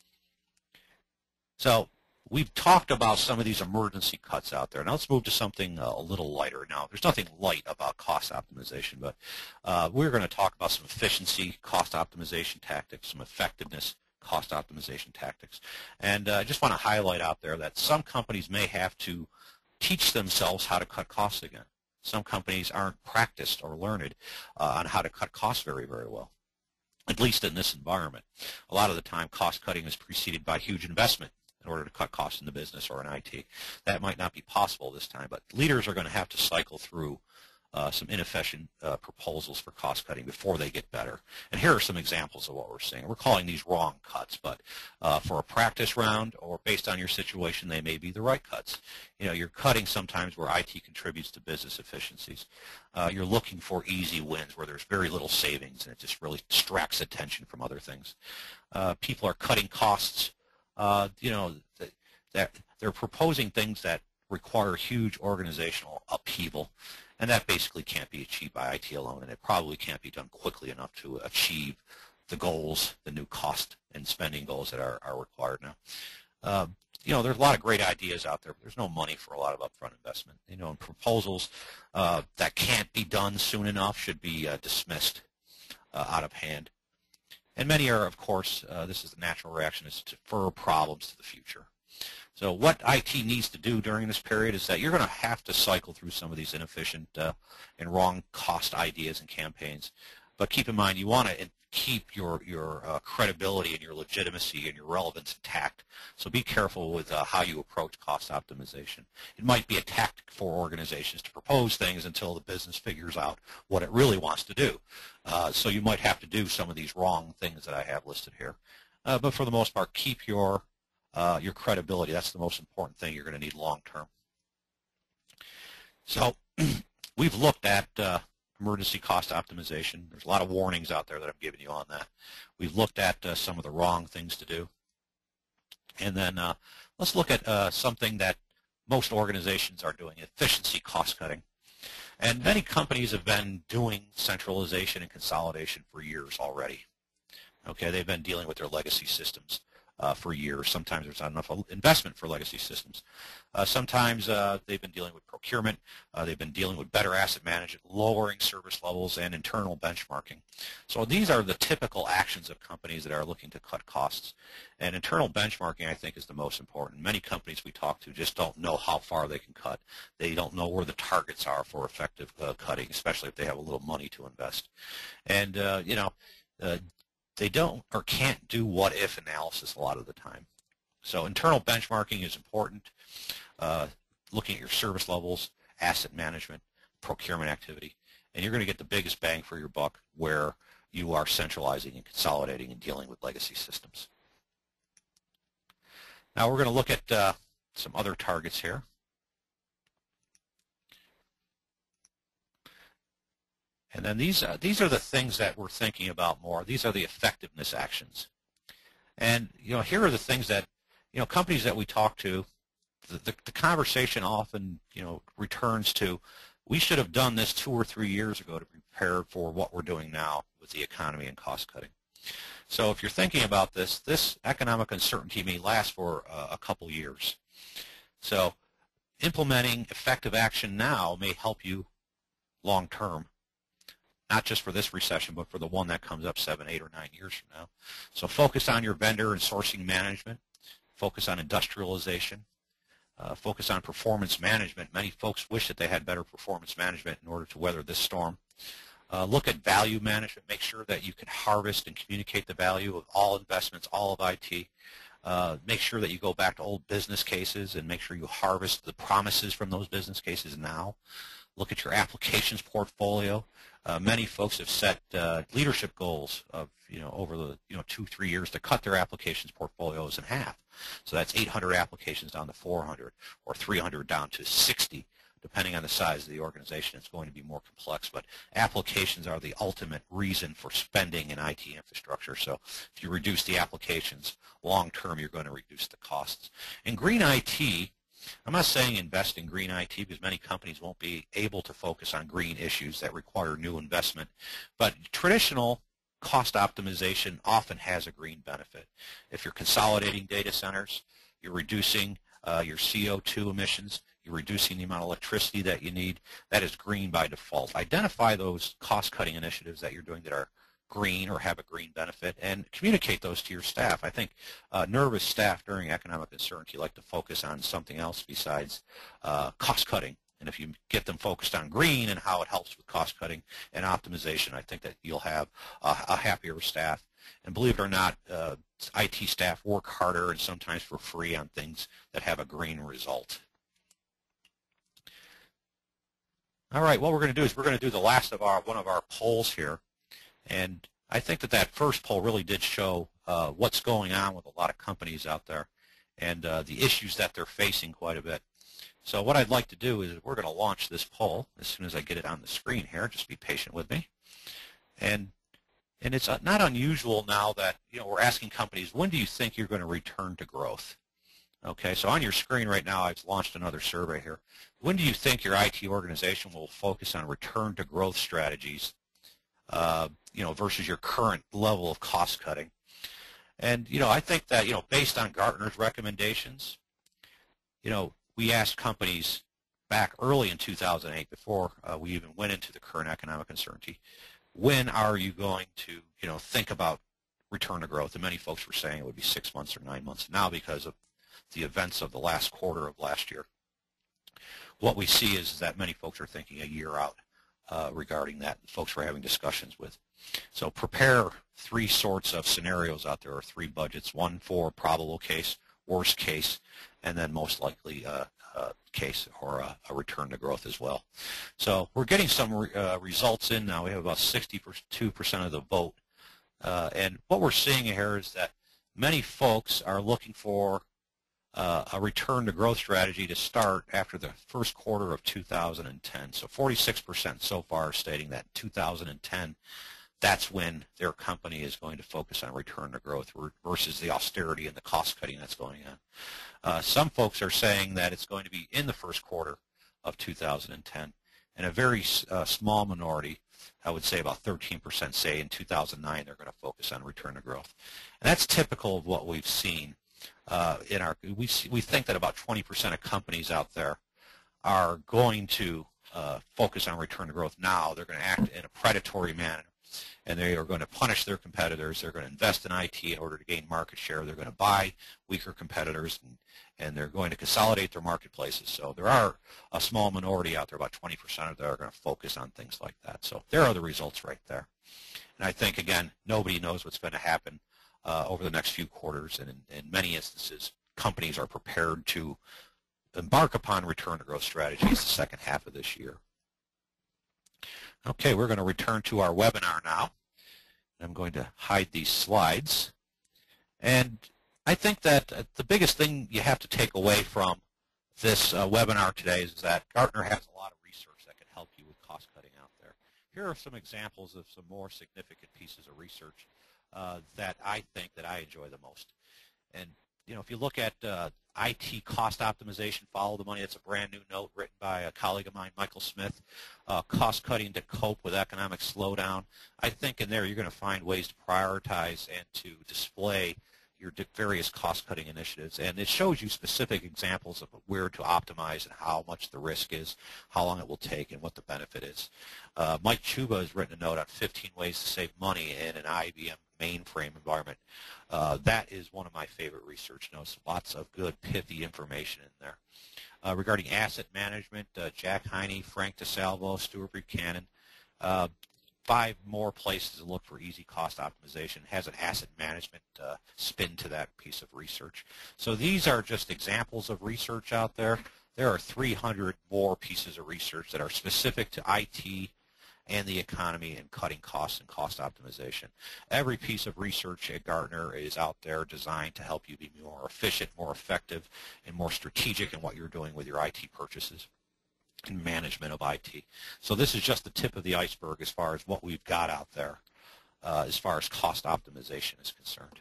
So we've talked about some of these emergency cuts out there. Now let's move to something uh, a little lighter. Now, there's nothing light about cost optimization, but uh, we're going to talk about some efficiency cost optimization tactics, some effectiveness cost optimization tactics. And uh, I just want to highlight out there that some companies may have to teach themselves how to cut costs again. Some companies aren't practiced or learned uh, on how to cut costs very, very well, at least in this environment. A lot of the time, cost cutting is preceded by huge investment in order to cut costs in the business or in I T. That might not be possible this time, but leaders are going to have to cycle through uh, some inefficient uh, proposals for cost cutting before they get better. And here are some examples of what we're seeing. We're calling these wrong cuts, but uh, for a practice round or based on your situation, they may be the right cuts. You know, you're cutting sometimes where I T contributes to business efficiencies. Uh, you're looking for easy wins where there's very little savings and it just really distracts attention from other things. Uh, people are cutting costs. Uh, you know, that they're proposing things that require huge organizational upheaval, and that basically can't be achieved by I T alone, and it probably can't be done quickly enough to achieve the goals, the new cost and spending goals that are, are required now. Uh, you know, there's a lot of great ideas out there, but there's no money for a lot of upfront investment. You know, and proposals uh, that can't be done soon enough should be uh, dismissed uh, out of hand. And many are, of course, uh, this is the natural reaction, is to defer problems to the future. So what I T needs to do during this period is that you're going to have to cycle through some of these inefficient uh, and wrong cost ideas and campaigns. But keep in mind, you want to keep your, your uh, credibility and your legitimacy and your relevance intact. So be careful with uh, how you approach cost optimization. It might be a tactic for organizations to propose things until the business figures out what it really wants to do. Uh, so you might have to do some of these wrong things that I have listed here. Uh, but for the most part, keep your, uh, your credibility. That's the most important thing you're going to need long term. So we've looked at uh, emergency cost optimization. There's a lot of warnings out there that I've given you on that. We've looked at uh, some of the wrong things to do. And then uh, let's look at uh, something that most organizations are doing, efficiency cost cutting. And many companies have been doing centralization and consolidation for years already. Okay, they've been dealing with their legacy systems uh, for years. Sometimes there's not enough investment for legacy systems. Uh, sometimes uh, they've been dealing with procurement. Uh, they've been dealing with better asset management, lowering service levels, and internal benchmarking. So these are the typical actions of companies that are looking to cut costs. And internal benchmarking, I think, is the most important. Many companies we talk to just don't know how far they can cut. They don't know where the targets are for effective uh, cutting, especially if they have a little money to invest. And, uh, you know, uh, they don't or can't do what-if analysis a lot of the time. So internal benchmarking is important. Uh, looking at your service levels, asset management, procurement activity, and you're going to get the biggest bang for your buck where you are centralizing and consolidating and dealing with legacy systems. Now we're going to look at uh, some other targets here. And then these, uh, these are the things that we're thinking about more. These are the effectiveness actions. And, you know, here are the things that, you know, companies that we talk to, the, the, the conversation often, you know, returns to, we should have done this two or three years ago to prepare for what we're doing now with the economy and cost cutting. So if you're thinking about this, this economic uncertainty may last for uh, a couple years. So implementing effective action now may help you long term, not just for this recession, but for the one that comes up seven, eight, or nine years from now. So focus on your vendor and sourcing management. Focus on industrialization. Uh, focus on performance management. Many folks wish that they had better performance management in order to weather this storm. Uh, look at value management. Make sure that you can harvest and communicate the value of all investments, all of I T. Uh, make sure that you go back to old business cases and make sure you harvest the promises from those business cases now. Look at your applications portfolio. Uh, many folks have set uh, leadership goals of, you know, over the, you know, two, three years to cut their applications portfolios in half. So that's eight hundred applications down to four hundred, or three hundred down to sixty. Depending on the size of the organization, it's going to be more complex. But applications are the ultimate reason for spending in I T infrastructure. So if you reduce the applications, long term, you're going to reduce the costs. In green I T, I'm not saying invest in green I T because many companies won't be able to focus on green issues that require new investment. But traditional cost optimization often has a green benefit. If you're consolidating data centers, you're reducing uh, your C O two emissions, you're reducing the amount of electricity that you need. That is green by default. Identify those cost-cutting initiatives that you're doing that are green or have a green benefit, and communicate those to your staff. I think uh, nervous staff during economic uncertainty like to focus on something else besides uh, cost-cutting. And if you get them focused on green and how it helps with cost-cutting and optimization, I think that you'll have a, a happier staff. And believe it or not, uh, I T staff work harder and sometimes for free on things that have a green result. All right, what we're going to do is we're going to do the last of our one of our polls here, and I think that that first poll really did show uh, what's going on with a lot of companies out there and uh, the issues that they're facing quite a bit. So what I'd like to do is we're going to launch this poll as soon as I get it on the screen here. Just be patient with me. And and it's not unusual now that, you know, we're asking companies, when do you think you're going to return to growth? Okay, so on your screen right now, I've launched another survey here. When do you think your I T organization will focus on return to growth strategies, uh, you know, versus your current level of cost cutting? And, you know, I think that, you know, based on Gartner's recommendations, you know, we asked companies back early in two thousand eight, before uh, we even went into the current economic uncertainty, when are you going to, you know, think about return to growth? And many folks were saying it would be six months or nine months now because of the events of the last quarter of last year. What we see is that many folks are thinking a year out uh, regarding that. Folks we're having discussions with. So prepare three sorts of scenarios out there, or three budgets, one for probable case, worst case, and then most likely uh, uh, case or a, a return to growth as well. So we're getting some re uh, results in now. We have about sixty-two percent of the vote. Uh, and what we're seeing here is that many folks are looking for uh, a return to growth strategy to start after the first quarter of two thousand ten. So forty-six percent so far are stating that two thousand ten, that's when their company is going to focus on return to growth versus the austerity and the cost cutting that's going on. Uh, some folks are saying that it's going to be in the first quarter of two thousand ten, and a very uh, small minority, I would say about thirteen percent, say in two thousand nine they're going to focus on return to growth. And that's typical of what we've seen uh, in our, we, see, we think that about twenty percent of companies out there are going to uh, focus on return to growth now. They're going to act in a predatory manner, and they are going to punish their competitors. They're going to invest in I T in order to gain market share. They're going to buy weaker competitors, and, and they're going to consolidate their marketplaces. So there are a small minority out there, about twenty percent of them, are going to focus on things like that. So there are the results right there. And I think, again, nobody knows what's going to happen uh, over the next few quarters, and in, in many instances, companies are prepared to embark upon return to growth strategies the second half of this year. Okay, we're going to return to our webinar now. I'm going to hide these slides. And I think that uh, the biggest thing you have to take away from this uh, webinar today is that Gartner has a lot of research that can help you with cost cutting out there. Here are some examples of some more significant pieces of research uh, that I think that I enjoy the most. And you know, if you look at uh, I T cost optimization, follow the money, it's a brand new note written by a colleague of mine, Michael Smith, uh, cost cutting to cope with economic slowdown. I think in there you're going to find ways to prioritize and to display your various cost-cutting initiatives, and it shows you specific examples of where to optimize and how much the risk is, how long it will take, and what the benefit is. Uh, Mike Chuba has written a note on fifteen ways to save money in an I B M mainframe environment. Uh, that is one of my favorite research notes. Lots of good, pithy information in there. Uh, regarding asset management, uh, Jack Heine, Frank DeSalvo, Stuart Buchanan, uh, five more places to look for easy cost optimization. It has an asset management uh, spin to that piece of research. So these are just examples of research out there. There are three hundred more pieces of research that are specific to I T and the economy and cutting costs and cost optimization. Every piece of research at Gartner is out there designed to help you be more efficient, more effective, and more strategic in what you're doing with your I T purchases and management of I T. So this is just the tip of the iceberg as far as what we've got out there uh, as far as cost optimization is concerned.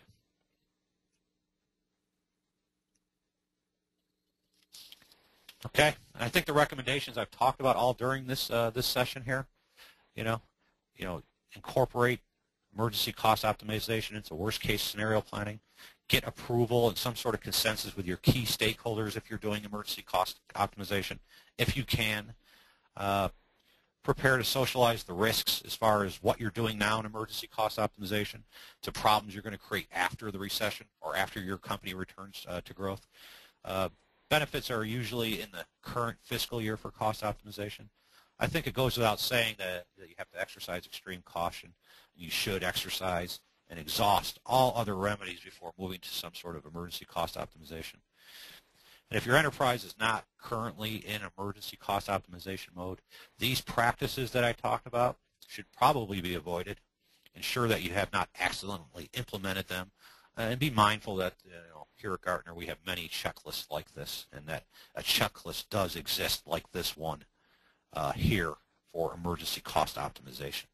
Okay, and I think the recommendations I've talked about all during this uh, this session here, you know, you know, incorporate emergency cost optimization into worst case scenario planning, get approval and some sort of consensus with your key stakeholders if you're doing emergency cost optimization, if you can. Uh, prepare to socialize the risks as far as what you're doing now in emergency cost optimization to problems you're going to create after the recession or after your company returns uh, to growth. Uh, benefits are usually in the current fiscal year for cost optimization. I think it goes without saying that, that you have to exercise extreme caution. You should exercise and exhaust all other remedies before moving to some sort of emergency cost optimization. And if your enterprise is not currently in emergency cost optimization mode, these practices that I talked about should probably be avoided. Ensure that you have not accidentally implemented them, uh, and be mindful that you know, here at Gartner we have many checklists like this, and that a checklist does exist like this one uh, here for emergency cost optimization.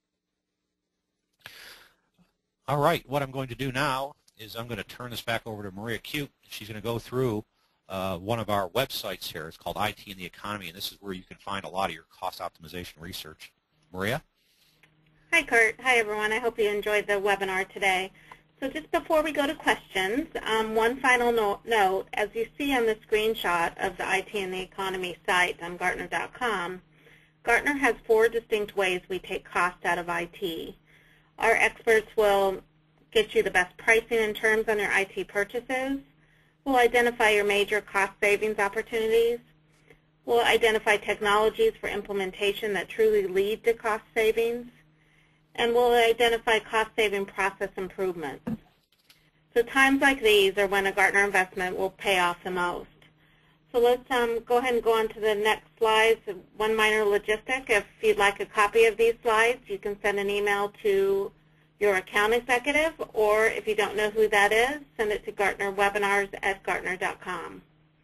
All right, what I'm going to do now is I'm going to turn this back over to Maria Cute. She's going to go through uh, one of our websites here. It's called I T and the Economy, and this is where you can find a lot of your cost optimization research. Maria? Hi, Kurt. Hi, everyone. I hope you enjoyed the webinar today. So just before we go to questions, um, one final no note. As you see on the screenshot of the I T and the Economy site on Gartner dot com, Gartner has four distinct ways we take cost out of I T. Our experts will get you the best pricing and terms on your I T purchases. We'll identify your major cost savings opportunities. We'll identify technologies for implementation that truly lead to cost savings. And we'll identify cost-saving process improvements. So times like these are when a Gartner investment will pay off the most. So let's um, go ahead and go on to the next slides. One minor logistic. If you'd like a copy of these slides, you can send an email to your account executive, or if you don't know who that is, send it to Gartner Webinars at Gartner dot com.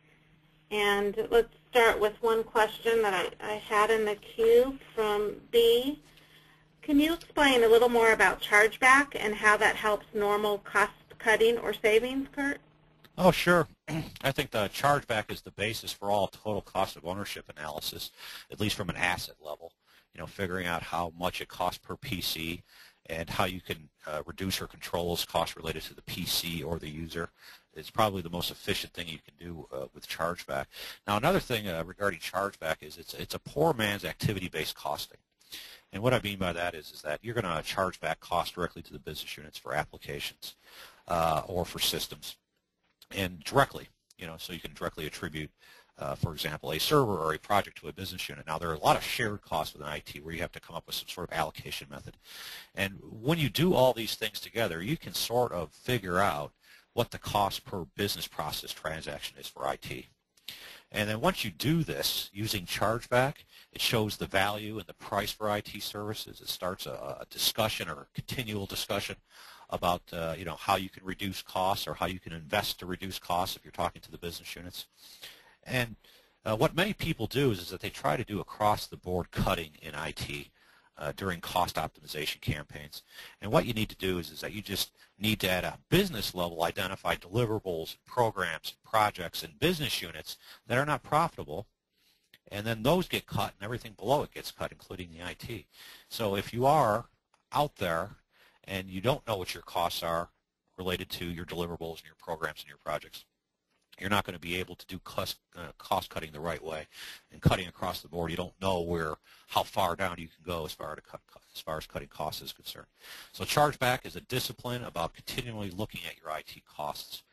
And let's start with one question that I, I had in the queue from B. Can you explain a little more about chargeback and how that helps normal cost cutting or savings, Kurt? Oh, sure. I think the chargeback is the basis for all total cost of ownership analysis, at least from an asset level. You know, figuring out how much it costs per P C and how you can uh, reduce or control those costs related to the P C or the user. It's probably the most efficient thing you can do uh, with chargeback. Now, another thing uh, regarding chargeback is it's it's a poor man's activity-based costing. And what I mean by that is, is that you're going to charge back cost directly to the business units for applications uh, or for systems, and directly, you know, so you can directly attribute, uh, for example, a server or a project to a business unit. Now, there are a lot of shared costs within I T where you have to come up with some sort of allocation method. And when you do all these things together, you can sort of figure out what the cost per business process transaction is for I T. And then once you do this using chargeback, it shows the value and the price for I T services. It starts a, a discussion or a continual discussion about uh, you know, how you can reduce costs or how you can invest to reduce costs if you're talking to the business units. And uh, what many people do is, is that they try to do across-the-board cutting in I T uh, during cost optimization campaigns. And what you need to do is, is that you just need to, at a business level, identify deliverables, programs, projects, and business units that are not profitable, and then those get cut, and everything below it gets cut, including the I T. So if you are out there and you don't know what your costs are related to your deliverables and your programs and your projects, you're not going to be able to do cost, uh, cost cutting the right way. And cutting across the board, you don't know where, how far down you can go as far, to cut, as far as cutting costs is concerned. So chargeback is a discipline about continually looking at your I T costs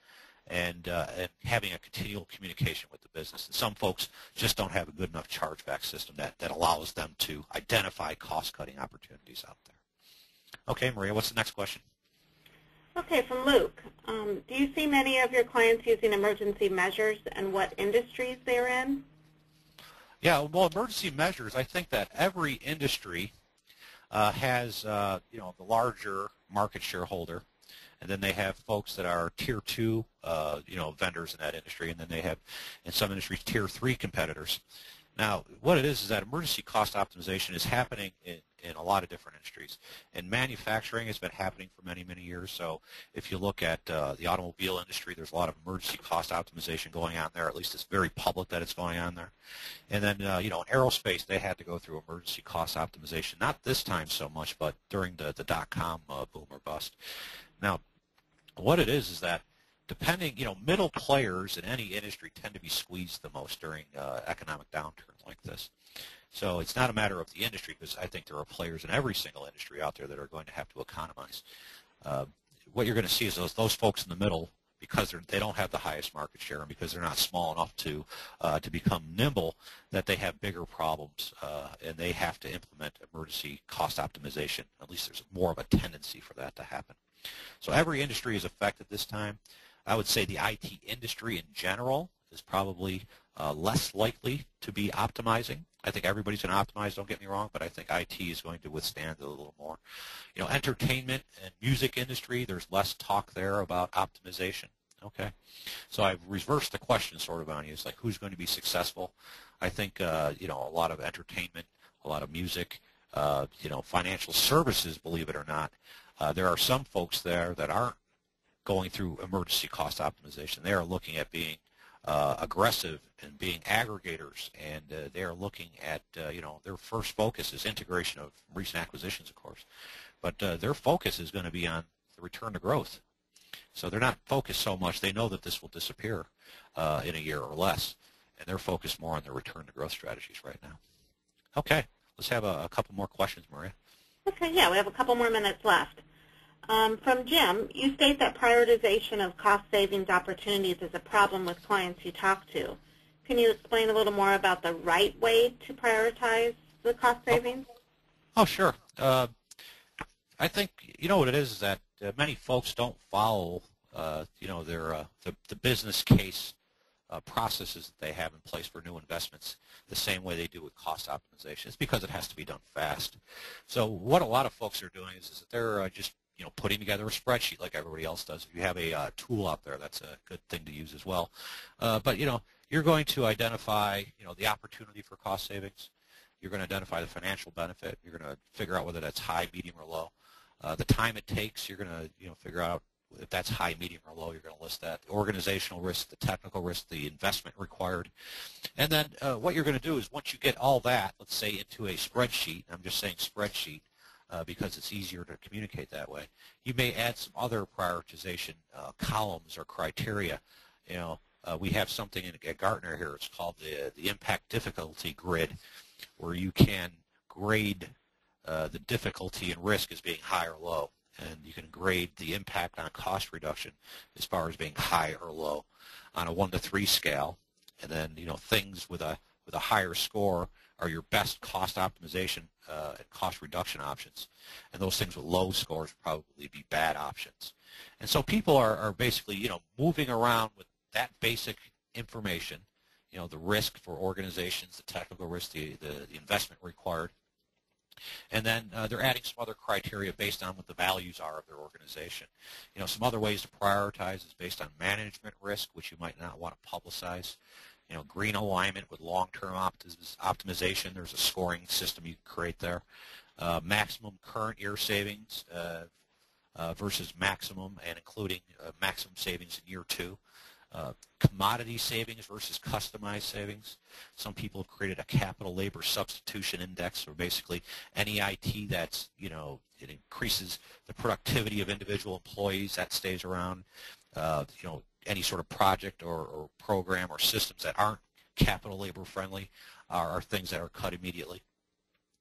and, uh, and having a continual communication with the business. And some folks just don't have a good enough chargeback system that, that allows them to identify cost-cutting opportunities out there. Okay, Maria, what's the next question? Okay, from Luke. Um, do you see many of your clients using emergency measures and what industries they're in? Yeah, well, emergency measures, I think that every industry uh, has, uh, you know, the larger market shareholder, and then they have folks that are tier two, uh, you know, vendors in that industry, and then they have, in some industries, tier three competitors. Now, what it is is that emergency cost optimization is happening in, in a lot of different industries. In manufacturing, it's been happening for many, many years. So if you look at uh, the automobile industry, there's a lot of emergency cost optimization going on there. At least it's very public that it's going on there. And then, uh, you know, in aerospace, they had to go through emergency cost optimization. Not this time so much, but during the, the dot-com uh, boom or bust. Now, what it is is that depending, you know, middle players in any industry tend to be squeezed the most during uh, economic downturn like this. So it's not a matter of the industry, because I think there are players in every single industry out there that are going to have to economize. Uh, what you're going to see is those, those folks in the middle, because they're, they don't have the highest market share and because they're not small enough to uh, to become nimble, that they have bigger problems uh, and they have to implement emergency cost optimization. At least there's more of a tendency for that to happen. So every industry is affected this time. I would say the I T industry in general is probably uh, less likely to be optimizing. I think everybody's going to optimize, don't get me wrong, but I think I T is going to withstand it a little more. You know, entertainment and music industry, there's less talk there about optimization. Okay, so I've reversed the question sort of on you. It's like, who's going to be successful? I think, uh, you know, a lot of entertainment, a lot of music, uh, you know, financial services, believe it or not. Uh, there are some folks there that aren't going through emergency cost optimization. They are looking at being uh, aggressive and being aggregators, and uh, they are looking at, uh, you know, their first focus is integration of recent acquisitions, of course, but uh, their focus is going to be on the return to growth. So they're not focused so much. They know that this will disappear uh, in a year or less, and they're focused more on their return to growth strategies right now. Okay, let's have a, a couple more questions, Maria. Okay, yeah, we have a couple more minutes left. Um, from Jim, you state that prioritization of cost savings opportunities is a problem with clients you talk to. Can you explain a little more about the right way to prioritize the cost savings? Oh, oh sure. Uh, I think, you know what it is, is that uh, many folks don't follow, uh, you know, their uh, the, the business case uh, processes that they have in place for new investments the same way they do with cost optimization. It's because it has to be done fast. So what a lot of folks are doing is, is that they're uh, just you know, putting together a spreadsheet like everybody else does. If you have a uh, tool out there, that's a good thing to use as well. Uh, but, you know, you're going to identify, you know, the opportunity for cost savings. You're going to identify the financial benefit. You're going to figure out whether that's high, medium, or low. Uh, the time it takes, you're going to, you know, figure out if that's high, medium, or low. You're going to list that. The organizational risk, the technical risk, the investment required. And then uh, what you're going to do is once you get all that, let's say, into a spreadsheet, I'm just saying spreadsheet, Uh, because it's easier to communicate that way. You may add some other prioritization uh, columns or criteria. You know, uh, we have something in, at Gartner here. It's called the the impact difficulty grid, where you can grade uh, the difficulty and risk as being high or low, and you can grade the impact on cost reduction as far as being high or low on a one to three scale. And then, you know, things with a with a higher score are your best cost optimization uh, and cost reduction options. And those things with low scores would probably be bad options. And so people are, are basically, you know, moving around with that basic information, you know, the risk for organizations, the technical risk, the, the, the investment required. And then uh, they're adding some other criteria based on what the values are of their organization. You know, some other ways to prioritize is based on management risk, which you might not want to publicize. You know, green alignment with long-term optimization. There's a scoring system you can create there. Uh, maximum current year savings uh, uh, versus maximum and including uh, maximum savings in year two. Uh, commodity savings versus customized savings. Some people have created a capital labor substitution index, or basically any I T that's, you know, it increases the productivity of individual employees, that stays around. Uh, you know, any sort of project or, or program or systems that aren't capital labor friendly are, are things that are cut immediately.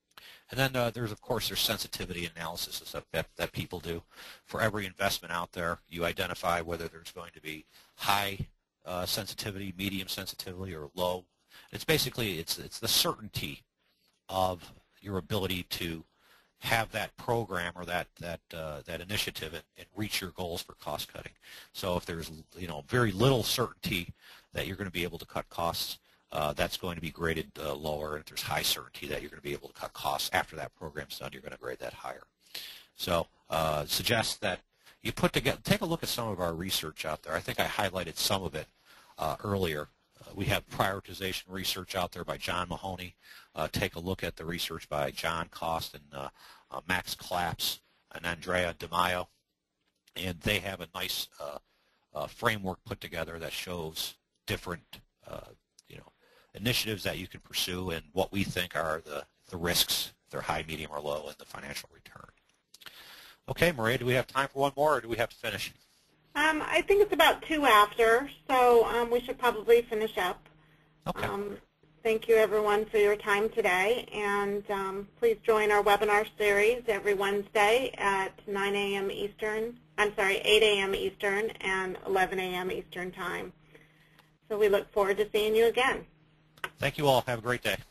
And then uh, there's, of course, there's sensitivity analysis that, that, that people do. For every investment out there, you identify whether there's going to be high uh, sensitivity, medium sensitivity, or low. It's basically, it's, it's the certainty of your ability to have that program or that that uh, that initiative and, and reach your goals for cost cutting. So if there's you know very little certainty that you're going to be able to cut costs, uh, that's going to be graded uh, lower. And if there's high certainty that you're going to be able to cut costs after that program's done, you're going to grade that higher. So uh, suggest that you put together, take a look at some of our research out there. I think I highlighted some of it uh, earlier. Uh, we have prioritization research out there by John Mahoney. Uh, take a look at the research by John Cost and uh, uh, Max Claps and Andrea DeMaio. And they have a nice uh, uh, framework put together that shows different uh, you know, initiatives that you can pursue and what we think are the, the risks, if they're high, medium, or low, and the financial return. Okay, Maria, do we have time for one more, or do we have to finish? Um, I think it's about two after, so um, we should probably finish up. Okay. Um, thank you, everyone, for your time today, and um, please join our webinar series every Wednesday at nine A M Eastern, I'm sorry, eight A M Eastern and eleven A M Eastern time. So we look forward to seeing you again. Thank you all. Have a great day.